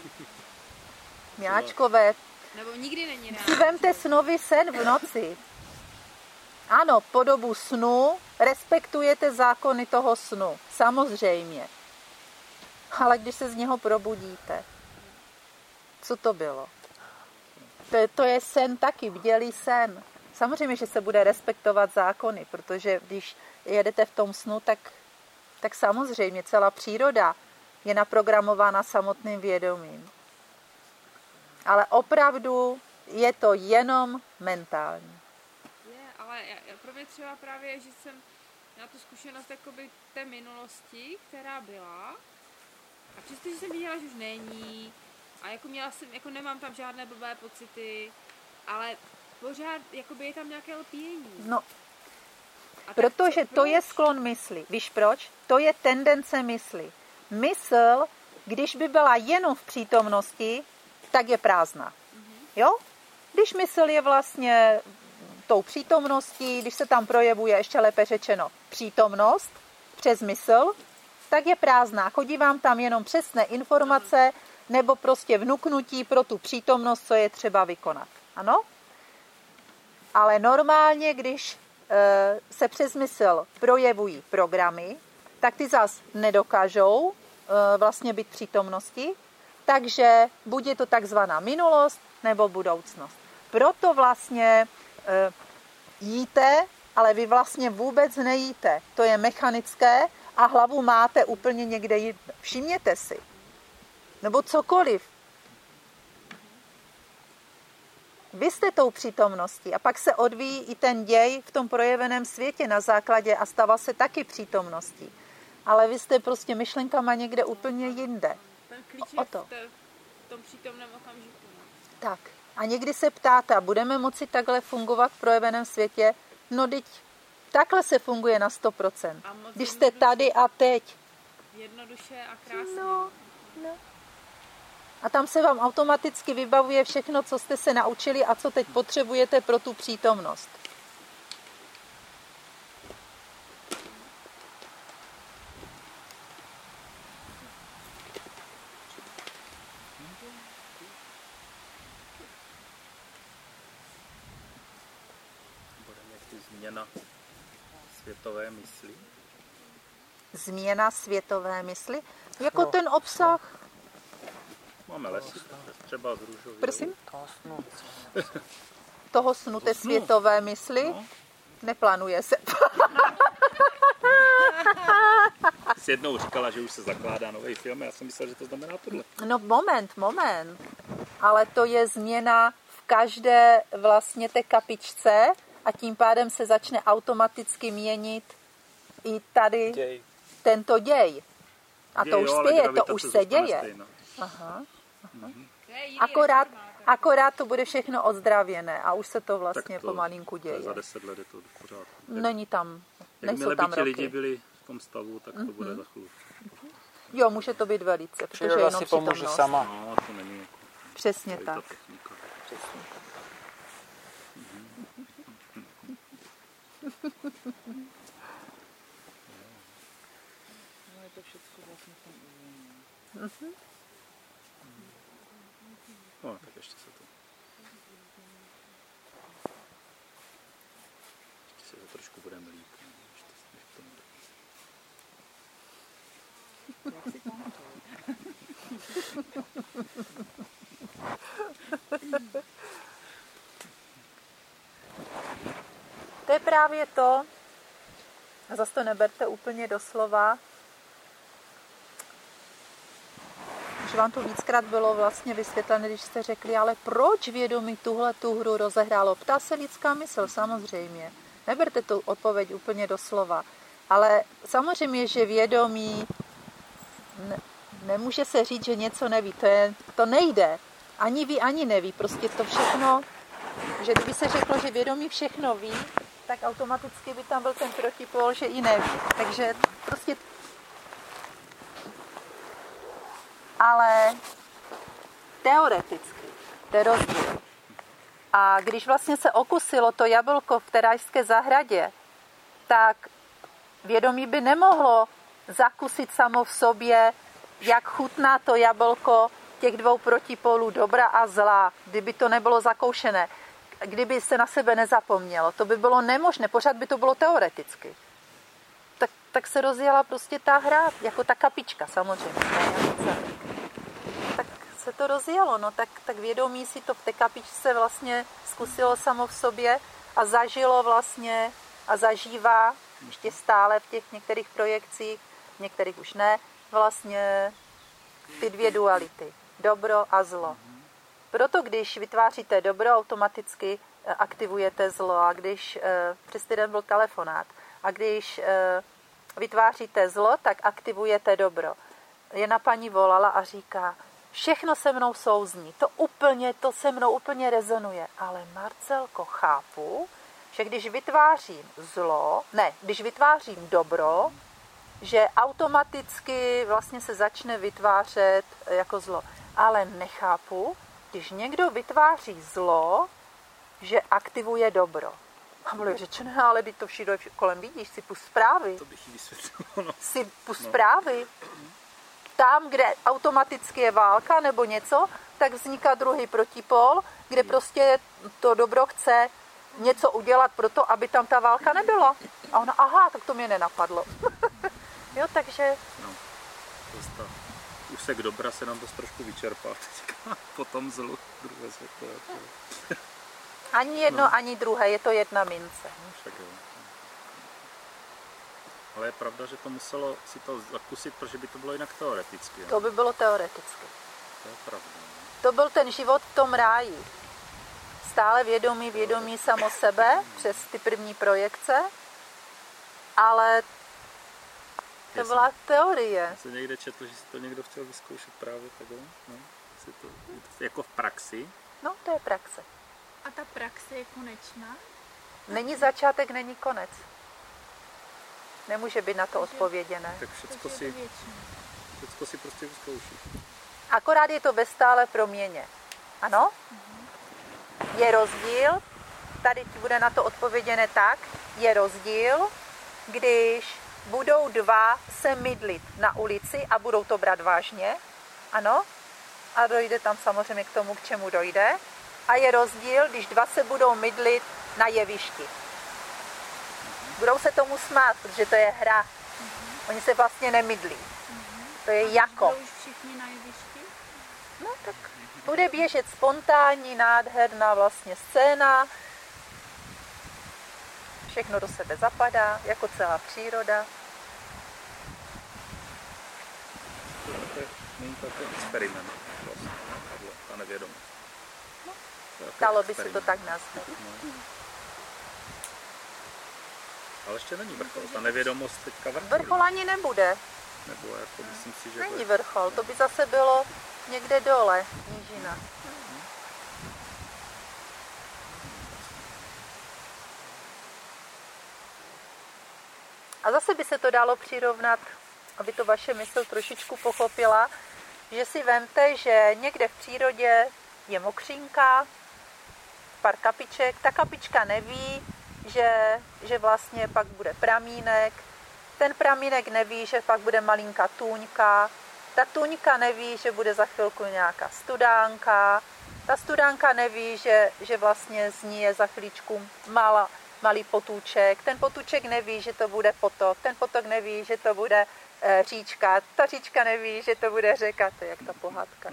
Mňáčkové. Nebo nikdy není reálný. Si vemte snový sen v noci. Ano, po dobu snu respektujete zákony toho snu, samozřejmě. Ale když se z něho probudíte, co to bylo? To je, to je sen taky, bdělý sen. Samozřejmě, že se bude respektovat zákony, protože když jedete v tom snu, tak, tak samozřejmě celá příroda je naprogramována samotným vědomím. Ale opravdu je to jenom mentální. Je, ale já, já pro mě třeba právě, že jsem měla tu zkušenost jakoby té minulosti, která byla, a přestože jsem viděla, že už není, a jako měla jsem, jako nemám tam žádné blbé pocity, ale pořád jakoby je tam nějaké lpění. No, protože to je sklon mysli. Víš proč? To je tendence mysli. Mysl, když by byla jenom v přítomnosti, tak je prázdná. Jo? Když mysl je vlastně tou přítomností, když se tam projevuje, ještě lépe řečeno, přítomnost přes mysl, tak je prázdná. Chodí vám tam jenom přesné informace nebo prostě vnuknutí pro tu přítomnost, co je třeba vykonat. Ano? Ale normálně, když e, se přes mysl projevují programy, tak ty zas nedokážou e, vlastně být přítomnosti, takže buď je to takzvaná minulost nebo budoucnost. Proto vlastně e, jíte, ale vy vlastně vůbec nejíte. To je mechanické a hlavu máte úplně někde jinde. Všimněte si. Nebo cokoliv. Vy jste tou přítomností a pak se odvíjí i ten děj v tom projeveném světě na základě a stává se taky přítomností. Ale vy jste prostě myšlenkama někde úplně jinde. Ten klíč je v, té, v tom přítomném okamžiku. Tak. A někdy se ptáte, budeme moci takhle fungovat v projeveném světě? No teď takhle se funguje na sto procent. Když jste tady a teď. Jednoduše a krásně. No, no. A tam se vám automaticky vybavuje všechno, co jste se naučili a co teď potřebujete pro tu přítomnost. Změna světové mysli. Změna světové mysli? Jako no, ten obsah? Máme lesy, třeba z růžového. Prosím? Toho snu té světové mysli? No. Neplánuje se. Jsi jednou říkala, že už se zakládá nový film, já jsem myslel, že to znamená tohle. No moment, moment. Ale to je změna v každé vlastně té kapičce a tím pádem se začne automaticky měnit i tady děj. Tento děj. A děj, to už jo, spěje, to už se děje. Stejná. Aha. Aha. Akorát, akorát to bude všechno odzdravěné a už se to vlastně to, pomalinku děje. Za deset let je to v pořádku. Není tam, nejsou tam by ti lidi byli v tom stavu, tak to mm-hmm. bude za chvíli. Jo, může to být velice, protože jenom si pomůže sama. No, to není jako přesně tak. Přesně tak. No je to všechno vlastně tam uvědomí. Mhm. No, tak ještě se to... Ještě se to trošku budeme líp. Ještě než k tomu. Jak si pamatuju. To je právě to, a zase to neberte úplně doslova, že vám to víckrát bylo vlastně vysvětlené, když jste řekli, ale proč vědomí tuhle tu hru rozehrálo? Ptá se lidská mysl, samozřejmě. Neberte tu odpověď úplně doslova. Ale samozřejmě, že vědomí ne, nemůže se říct, že něco neví. To, je, to nejde. Ani ví, ani neví. Prostě to všechno, že kdyby se řeklo, že vědomí všechno ví, tak automaticky by tam byl ten protipol, že i neví. Takže prostě... Ale teoreticky, to je rozdíl. A když vlastně se okusilo to jablko v Terajské zahradě, tak vědomí by nemohlo zakusit samo v sobě, jak chutná to jablko těch dvou protipolů dobra a zla, kdyby to nebylo zakoušené. kdyby se na sebe nezapomnělo, to by bylo nemožné, pořád by to bylo teoreticky. Tak, tak se rozjela prostě ta hra, jako ta kapička samozřejmě. Ne? Tak se to rozjelo, no tak, tak vědomí si to v té kapičce vlastně zkusilo samo v sobě a zažilo vlastně a zažívá ještě stále v těch některých projekcích, některých už ne, vlastně ty dvě duality, dobro a zlo. Proto když vytváříte dobro, automaticky aktivujete zlo a když, přes týden byl telefonát, a když vytváříte zlo, tak aktivujete dobro. Jedna paní volala a říká, všechno se mnou souzní, to úplně, to se mnou úplně rezonuje, ale Marcelko, chápu, že když vytvářím zlo, ne, když vytvářím dobro, že automaticky vlastně se začne vytvářet jako zlo. Ale nechápu, když někdo vytváří zlo, že aktivuje dobro. A bylo řečeno, ale když to všude kolem vidíš, si pust zprávy. To bych jí vysvětlil, no. Si pust no. zprávy. Tam, kde automaticky je válka nebo něco, tak vzniká druhý protipol, kde prostě to dobro chce něco udělat pro to, aby tam ta válka nebyla. A ona, aha, tak to mě nenapadlo. Jo, takže... No, to úsek dobra se nám to trošku vyčerpá teďka po tom zlu druhé světové. Ani jedno, no. ani druhé, je to jedna mince. No, však jo. Ale je pravda, že to muselo si to zakusit, protože by to bylo jinak teoreticky. Ne? To by bylo teoreticky. To je pravda. Ne? To byl ten život v tom ráji. Stále vědomí, vědomí samo sebe přes ty první projekce, ale to byla teorie. Já jsem někde četl, že si to někdo chtěl vyzkoušet právě takhle. No, to, jako v praxi. No, to je praxe. A ta praxe je konečná? Není začátek, není konec. Nemůže být na to takže, odpověděné. Tak všecko si, všecko si prostě vyzkouší. Akorát je to ve stále proměně. Ano? Mm-hmm. Je rozdíl, tady bude na to odpověděné tak, je rozdíl, když budou dva se mydlit na ulici a budou to brát vážně, ano, a dojde tam samozřejmě k tomu, k čemu dojde. A je rozdíl, když dva se budou mydlit na jevišti. Budou se tomu smát, protože to je hra. Mm-hmm. Oni se vlastně nemydlí. Mm-hmm. To je a jako. Budou už všichni na jevišti? No tak bude běžet spontánní, nádherná vlastně scéna. Všechno do sebe zapadá, jako celá příroda. Není to jako experiment, vlastně, ta nevědomost. No, dalo by se to tak nazvat. No. Ale ještě není vrchol, ta nevědomost teďka vrcholí. Vrchol ani nebude. Nebo jako myslím si, že... Není vrchol, to by zase bylo někde dole, nížina. A zase by se to dalo přirovnat, aby to vaše mysl trošičku pochopila, že si vemte, že někde v přírodě je mokřínka, pár kapiček, ta kapička neví, že, že vlastně pak bude pramínek, ten pramínek neví, že pak bude malinká tůňka, ta tůňka neví, že bude za chvilku nějaká studánka, ta studánka neví, že, že vlastně z ní je za chvíličku malá, malý potůček, ten potůček neví, že to bude potok, ten potok neví, že to bude e, říčka, ta říčka neví, že to bude řeka, to je jak ta pohádka.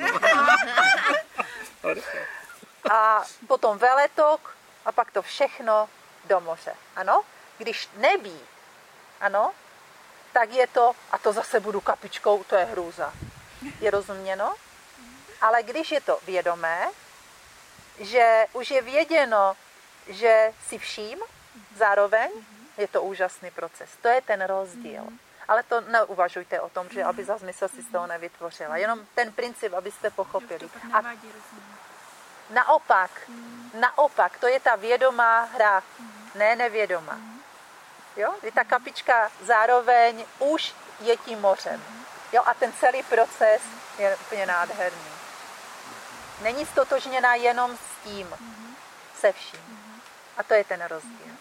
A potom veletok a pak to všechno do moře, ano? Když neví, ano, tak je to, a to zase budu kapičkou, to je hrůza. Je rozuměno? Ale když je to vědomé, že už je věděno, že si vším, zároveň je to úžasný proces. To je ten rozdíl. Ale to neuvažujte o tom, že aby zase mysl si z toho nevytvořila. Jenom ten princip, abyste pochopili. A naopak, naopak, to je ta vědomá hra, ne nevědomá. Jo? Kdy ta kapička zároveň už je tím mořem. Jo? A ten celý proces je úplně nádherný. Není stotožněná jenom s tím, se vším. A to je ten rozdíl.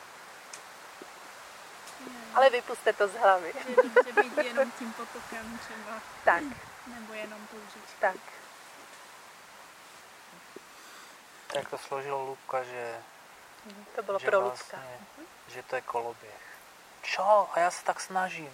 Ale vypuste to z hlavy. Je dobře být jenom tím potokem třeba. Tak. Nebo jenom tou říčkou. Tak. jak to složil Luka, že, To bylo že, pro Lucka. vlastně, že to je koloběh. Čo? A já se tak snažím.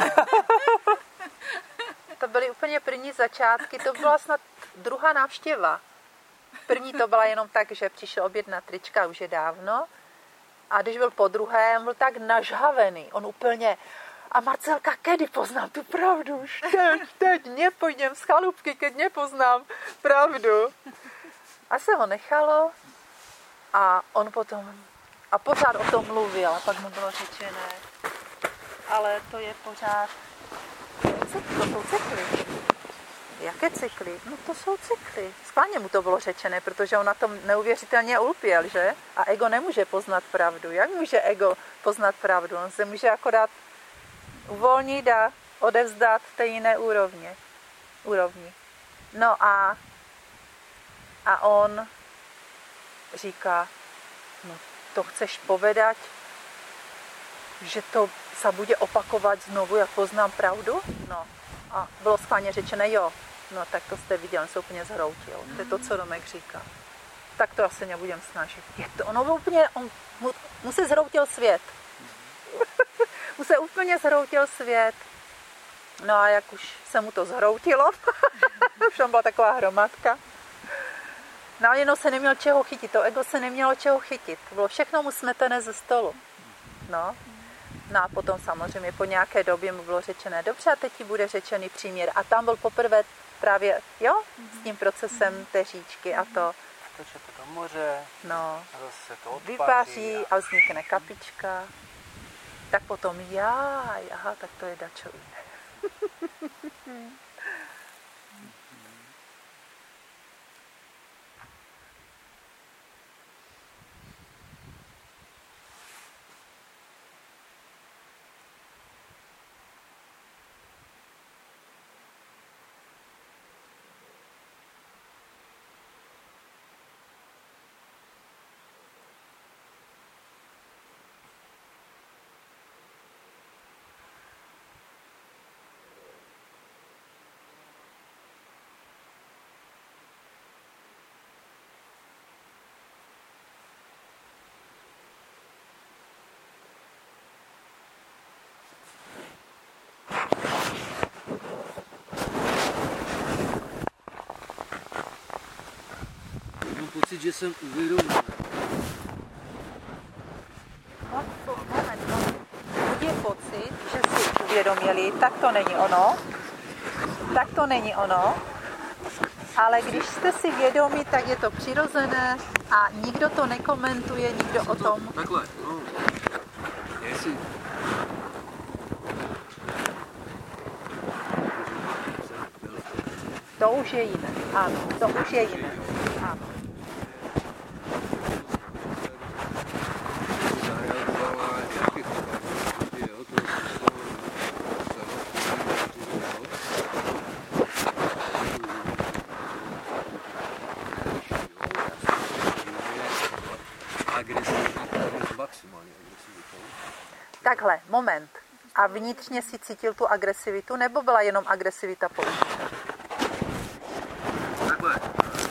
To byly úplně první začátky, to byla snad druhá návštěva. První to byla jenom tak, že přišel objednat trička, už je dávno. A když byl po druhé, on byl tak nažhavený. On úplně, a Marcelka, kedy poznám tu pravdu? Už teď, teď, nepůjdem z chalupky, keď nepoznám pravdu. A se ho nechalo a on potom, a pořád o tom mluvil, a pak mu bylo řečené, ale to je pořád, to jsou cykly. Jaké cykly? No to jsou cykly. Skláně mu to bylo řečené, protože on na tom neuvěřitelně ulpěl, že? A ego nemůže poznat pravdu. Jak může ego poznat pravdu? On se může akorát uvolnit a odevzdat té jiné úrovně. úrovni. No a, a on říká, no to chceš povedať, že to se bude opakovat znovu, jak poznám pravdu? No a bylo skláně řečené, jo, no tak to jste viděl, on se úplně zhroutil. To je to, co Domek říká. Tak to asi nebudem snažit. Je to, ono úplně, on, mu, mu se zhroutil svět. mu se úplně zhroutil svět. No a jak už se mu to zhroutilo, už tam byla taková hromadka. No a jenom se neměl čeho chytit, to ego se nemělo čeho chytit. To bylo všechno mu smetené ze stolu. No. No a potom samozřejmě po nějaké době mu bylo řečené, dobře, a teď ti bude řečený příměr. A tam byl poprvé právě, jo, s tím procesem té říčky a to. Točete do moře, no, a zase to odpaří. vypaří a vznikne kapička. Tak potom já, aha, tak to je dačo jiné. Mám pocit, že jsem uvědoměný. No, moment, no. Buď je pocit, že si uvědomili, tak to není ono. Tak to není ono. Ale když jste si vědomí, tak je to přirozené a nikdo to nekomentuje, nikdo o tom. Takhle, no. Jestli... To už je jiné. Ano, to už je jiné. Ano. Takhle, moment. A vnitřně si cítil tu agresivitu, nebo byla jenom agresivita použita? Takhle.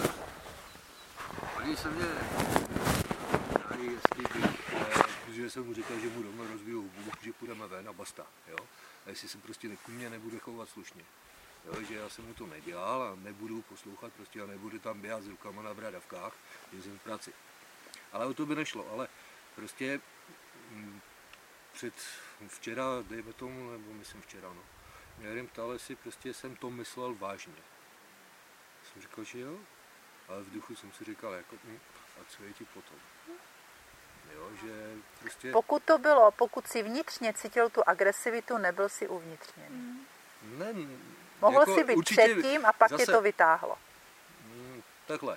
Oni se mě ptali, jestli bych, protože jsem mu říkal, že mu doma rozbiju hubu, že půjdeme ven a basta, jo? A jestli se prostě ku mně nebude chovat slušně. Jo, že já jsem mu to nedělal a nebudu poslouchat prostě a nebudu tam běhat s rukama na bradavkách, že jsem v práci. Ale o to by nešlo, ale prostě m, před včera, dejme tomu, nebo myslím včera, no, mě jeden ptal, jestli prostě jsem to myslel vážně. Jsem říkal, že jo, ale v duchu jsem si říkal, jako, hm, a co je ti potom? Jo, že prostě... Pokud to bylo, pokud si vnitřně cítil tu agresivitu, nebyl si uvnitřněný. Ne, Mohl jako si být určitě, předtím a pak zase, tě to vytáhlo. Hm, takhle.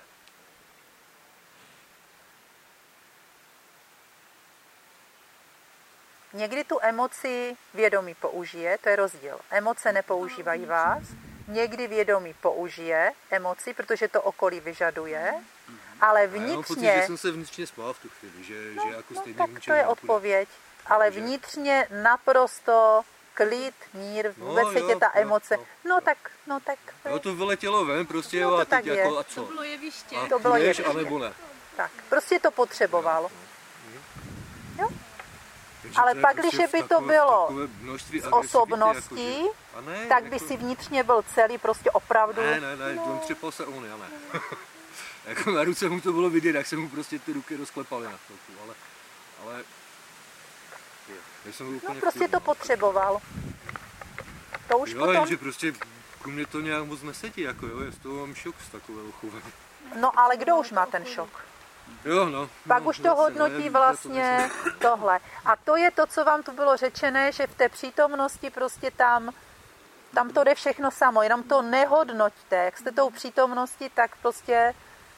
Někdy tu emoci vědomí použije, to je rozdíl. Emoce nepoužívají vás, někdy vědomí použije emoci, protože to okolí vyžaduje, ale vnitřně... Já mám pocit, že jsem se vnitřně spál v tu chvíli, že, no, že jako no, stejně tak vůči to je nepůjde. odpověď, ale vnitřně naprosto klid, mír, No, vůbec se jo, tě ta jo, emoce... jo, No jo. tak, no tak... No to vyletělo ven prostě, No, jo, to a tak teď je. jako a To co? bylo jeviště. A To bylo půjdeš, jeviště. anebo ne? Tak, prostě to potřeboval. Jo? Takže Ale to je pak, prostě když by v to takové- bylo takové množství z agresivity, osobností, jakože- a ne, tak by jako- si vnitřně byl celý prostě opravdu. Ne, ne, ne, on třepal se on, já ne. Jako na ruce mu to bylo vidět, jak se mu prostě ty ruky rozklepaly na chvilku, ale, ale já jsem byl No úplně prostě klidný, to no. potřeboval. To už Jo, potom, jenže prostě ku mně to nějak moc nesedí, jako jo, já z toho mám šok z takového chování. no ale kdo už má ten šok? Jo, no. Pak no, už to zase, hodnotí ne, vlastně tohle. A to je to, co vám tu bylo řečené, že v té přítomnosti prostě tam, tam to jde všechno samo, jenom to nehodnoťte. Jak jste tou přítomnosti, tak prostě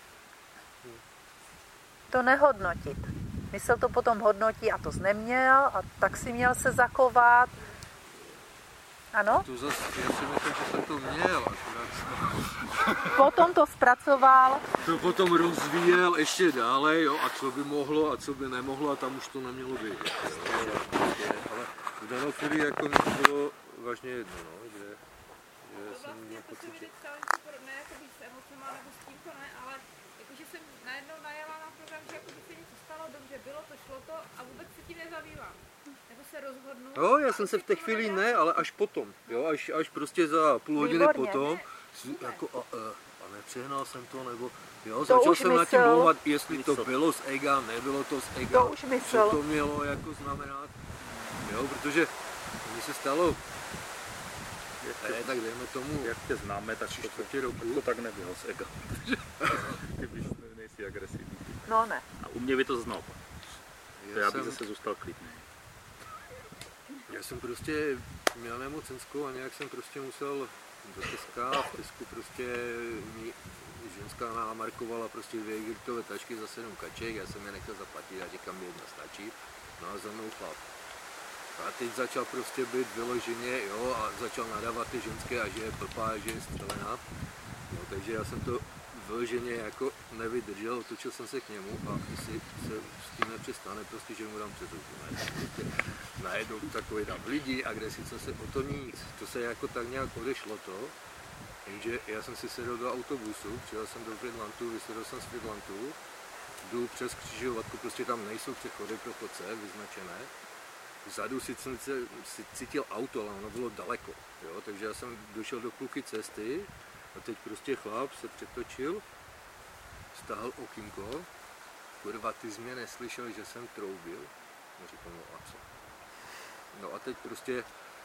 to nehodnotit. Mysl to potom hodnotí a to jsi neměl a tak si měl se zakovat. Ano? To zase, já si myslím, že jsem to měl, akorát Potom to zpracoval. to potom rozvíjel ještě dále, jo, a co by mohlo a co by nemohlo a tam už to nemělo být. Jo, ale v danou chvíli jako mi to bylo vážně jedno, no, že, že jsem měl To si pocit, mi že... teďka něco podobné, jako být s emocema nebo s tímto ne, ale jakože jsem najednou najela na program, že jako by se něco stalo, dobře bylo to, šlo to a vůbec se tím nezabývám. Jako se rozhodnu. Jo, já jsem se v té chvíli ne, ale až potom, jo, až, až prostě za půl hodiny Výborně. potom, si- jako a, a, a nepřehnal jsem to, nebo jo, To začal už jsem nad tím myslel. mluvat, jestli to bylo z ega, nebylo to z ega, To už myslel. co to mělo jako znamenat, jo, protože mně se stalo, ne, tak dejme tomu, Jak tě známe, tak tři to, čtvrtě roku. tak to tak nebylo z ega. Ty bys nejsi agresivní. No ne. A u mě by to znal. To já bych jsem, zase zůstal klidný. já jsem prostě měl nemocenskou a nějak jsem prostě musel do Teska, v Tesku prostě mi ženská namarkovala prostě dvě gritové tašky za sedm kaček, já jsem je nechtěl zaplatit a říkám, jedna stačí, no a za mnou chlap. A teď začal prostě být vyloženě, jo, a začal nadávat ty ženské a že je blbá, že je střelená. No, takže já jsem to vyloženě jako nevydržel, otočil jsem se k němu a jestli se s tím nepřestane, prostě, že mu dám přes ruku. Ne? Prostě najednou takový tam lidi, agresice se o to nic. To se jako tak nějak odešlo to, jenže já jsem si sedl do autobusu, přijel jsem do Frydlantu, vysedl jsem z Frydlantu, jdu přes křižovatku, prostě tam nejsou přechody pro chodce vyznačené. Vzadu si, jsem se, si cítil auto, ale ono bylo daleko, jo? Takže já jsem došel do půlky cesty a teď prostě chlap se přetočil, stáhl okýnko, kurva, ty jsi mě neslyšel, že jsem troubil? No říkám, no a co? No a teď prostě,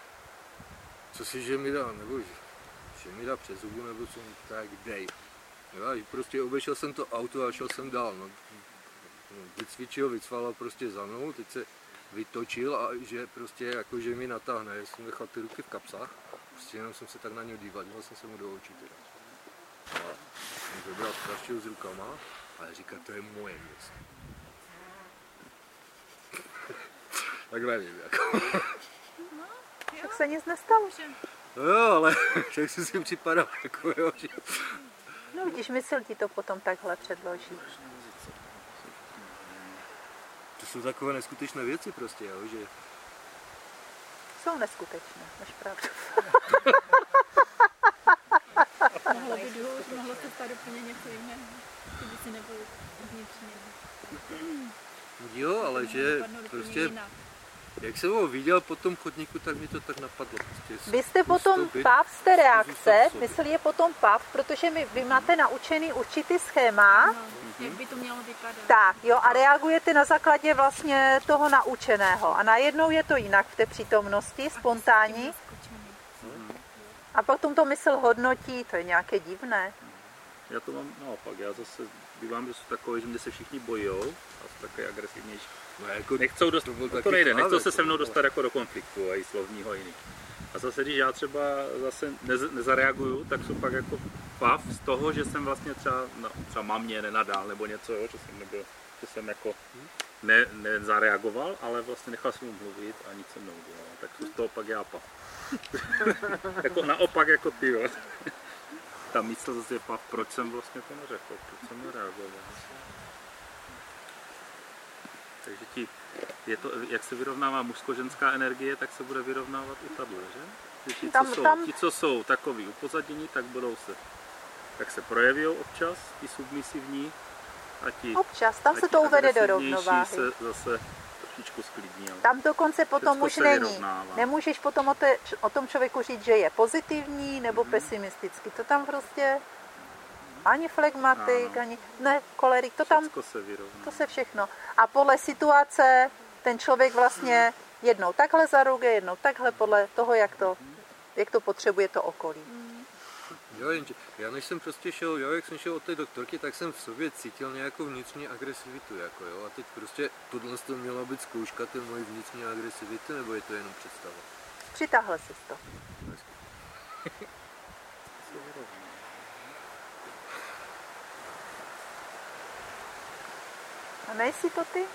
co si že mi dá, nebo že, že mi dá přes zubu, nebo co, tak dej. Jo, a prostě obešel jsem to auto a šel jsem dál, no. Vycvičil, vycval prostě za mnou, teď se vytočil a že prostě jako, že mi natáhne, já jsem nechal ty ruky v kapsách, prostě jenom jsem se tak na něj díval, díval jsem se mu do očí teda. A jsem vybral strašil s rukama a říká, to je moje město. Tak nevím, jako. Tak se nic nestalo. No jo, ale však si si připadal, jako jo, že... No vidíš, mysl ti to potom takhle předloží. To jsou takové neskutečné věci prostě, jo, že... Jsou neskutečné, máš pravdu. Mohlo být hůř, mohlo se stát úplně něco jiného. Kdyby si nebyl vnitřně. Jo, ale že Dopadnou úplně prostě, jinak. jak jsem ho viděl po tom chodníku, tak mi to tak napadlo. Prostě Vy jste potom způsobit- pav z té reakce, zůstat v sobě. mysl je potom pav, protože my, vy máte naučený určitý schéma, No, jak by to mělo vypadat. tak jo, a reagujete na základě vlastně toho naučeného. A najednou je to jinak v té přítomnosti, spontánní, Zaskočený. a potom to mysl hodnotí, to je nějaké divné. Já to mám naopak, já zase bývám, že jsou takové, že mě se všichni bojou a jsou také agresivnější. No, jako, Nechcou dost, to byl to, taky to nejde, právě, nechcou se se mnou ale- dostat jako do konfliktu, a i slovního, a jiný. A zase, když já třeba zase nez, nezareaguju, tak jsou pak jako pav z toho, že jsem vlastně třeba, no, třeba mamě nenadál nebo něco, jo, že jsem nebyl, že jsem jako ne, nezareagoval, ale vlastně nechal jsem mu mluvit a nic se mnou dělal. Tak z toho pak já pav. Jako naopak jako ty, jo. Ta mysl zase je pav, proč jsem vlastně to neřekl, proč jsem nereagoval. Takže ti, je to, jak se vyrovnává mužsko-ženská energie, tak se bude vyrovnávat i tato, že? Že ti, Tam- co jsou, tam- ti, co jsou takový upozadění, tak budou se, tak se projeví občas, ti submisivní, A ti, Občas, tam a se ti to uvede do agresivnější rovnováhy. se zase trošičku sklidní. ale Tam dokonce potom všecko už se není. vyrovnává. Nemůžeš potom o, te, o tom člověku říct, že je pozitivní nebo Mhm. pesimistický. To tam prostě ani flegmatik, Ano. ani ne, kolerik, to tam, Všecko se vyrovná. to se všechno. A podle situace ten člověk vlastně jednou takhle zaruge, jednou takhle podle toho, jak to, jak to potřebuje to okolí. Jo, jenže já než jsem prostě šel, jo, jak jsem šel od té doktorky, tak jsem v sobě cítil nějakou vnitřní agresivitu, jako jo, a teď prostě tohle to měla být zkouška té mojí vnitřní agresivity, nebo je to jenom představa? Přitáhle si to. A nejsi to ty?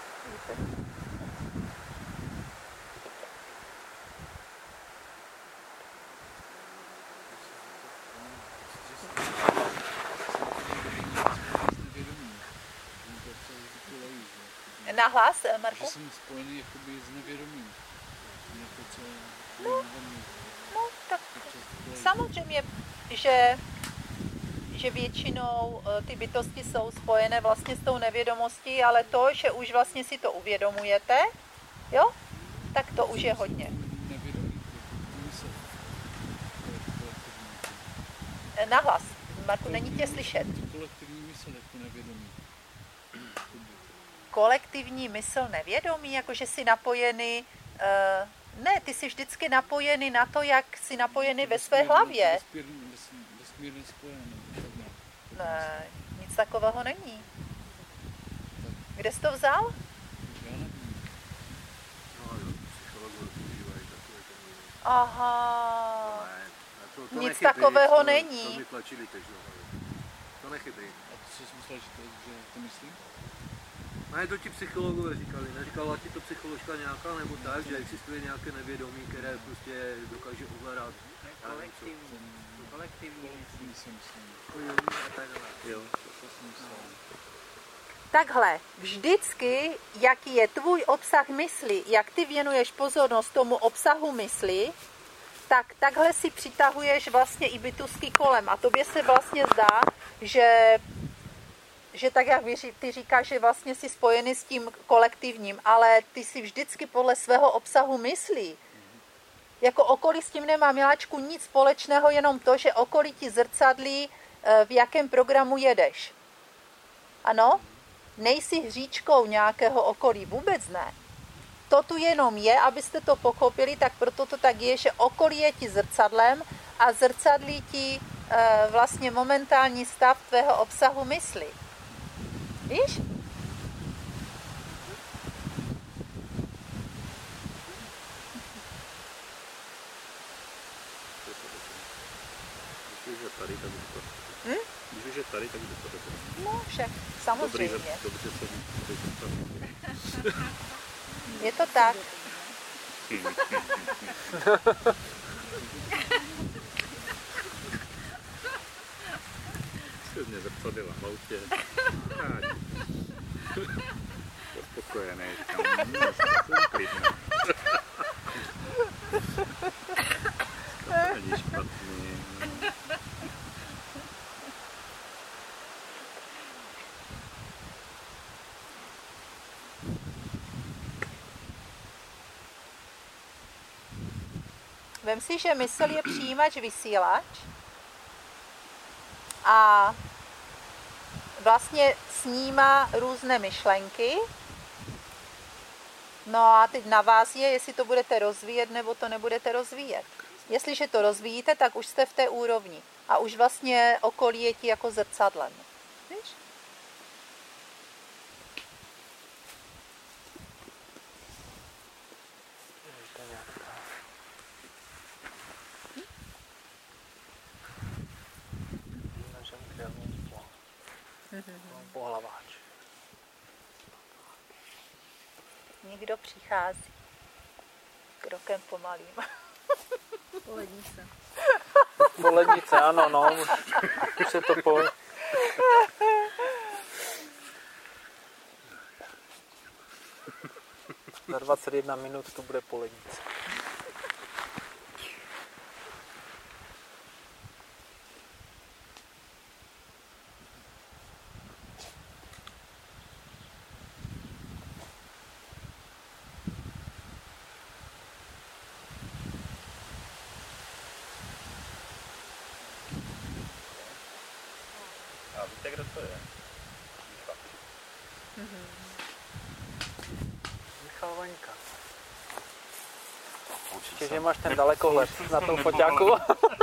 Nahlas, Marku? Že jsem spojený jakoby s nevědomím. Jako co no, No, tak samozřejmě, že, že většinou eh, ty bytosti jsou spojené vlastně s tou nevědomostí, ale to, že už vlastně si to uvědomujete, jo, tak to už je hodně. nevědomí mysl. Eh, Nahlas, Marku, není tě slyšet. Kolektivní mysl jako nevědomí. Kolektivní mysl nevědomí, jakože jsi napojený, eh, ne, ty jsi vždycky napojený na to, jak jsi napojený ve své hlavě. Vesmírně spojené. Ne, nic takového není. Kde jsi to vzal? Já nevím. No jo, psychologové používají takové ten... Aha. Ne, a to, to Nic nechybí, takového to, není. To mi tlačili teď do hlavy. To nechybí. A co jsi myslel, že to, že to myslím? Ne, to ti psychologové říkali, neříkala ti to psycholožka nějaká nebo tak, že existuje nějaké nevědomí, které prostě dokáže ovládat. Kolektivní. Kolektivní. Myslím, myslím. Jo. To jsem myslel. Takhle, vždycky, jaký je tvůj obsah mysli, jak ty věnuješ pozornost tomu obsahu mysli, tak takhle si přitahuješ vlastně i bytostky kolem. A tobě se vlastně zdá, že, že tak, jak ty říkáš, že vlastně jsi spojený s tím kolektivním, ale ty si vždycky podle svého obsahu myslí. Jako okolí s tím nemá, miláčku, nic společného, jenom to, že okolí ti zrcadlí, v jakém programu jedeš. Ano? Nejsi hříčkou nějakého okolí, vůbec ne. To tu jenom je, abyste to pochopili, tak proto to tak je, že okolí je ti zrcadlem a zrcadlí ti e, vlastně momentální stav tvého obsahu mysli. Víš? Když je tady, tak je to. Hm? Když je tady, tak je to. No však, Dobrý, samozřejmě. dobře se ví. Je to tak. Jsi mě zrcadila v autě. Spokojený. Jsem klidný. To není špatný. Vem si, že mysl je přijímač, vysílač a vlastně snímá různé myšlenky. No a teď na vás je, jestli to budete rozvíjet, nebo to nebudete rozvíjet. Jestliže to rozvíjíte, tak už jste v té úrovni a už vlastně okolí je ti jako zrcadlem. Víš? Pohlaváč. Někdo přichází krokem pomalým. Po lednice. Po lednice, ano, no. Už, už se to po... Za dvacet jedna minut to bude po lednici. víte, kdo to je? Michal Vaňka. Určitě, že máš ten dalekohled na tom foťáku.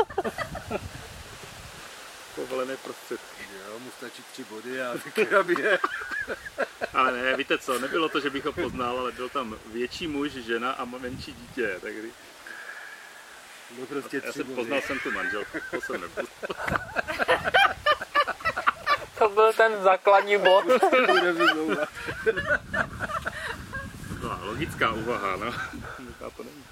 Povolené prostředky. Jo, mu stačí tři body a vykrábí. Ale ne, víte co, nebylo to, že bych ho poznal, ale byl tam větší muž, žena a menší dítě, tak kdy... No prostě Já tři jsem body. poznal jsem tu manželku, to jsem nepoznal. To byl ten základní bod. No, logická úvaha, no. To není.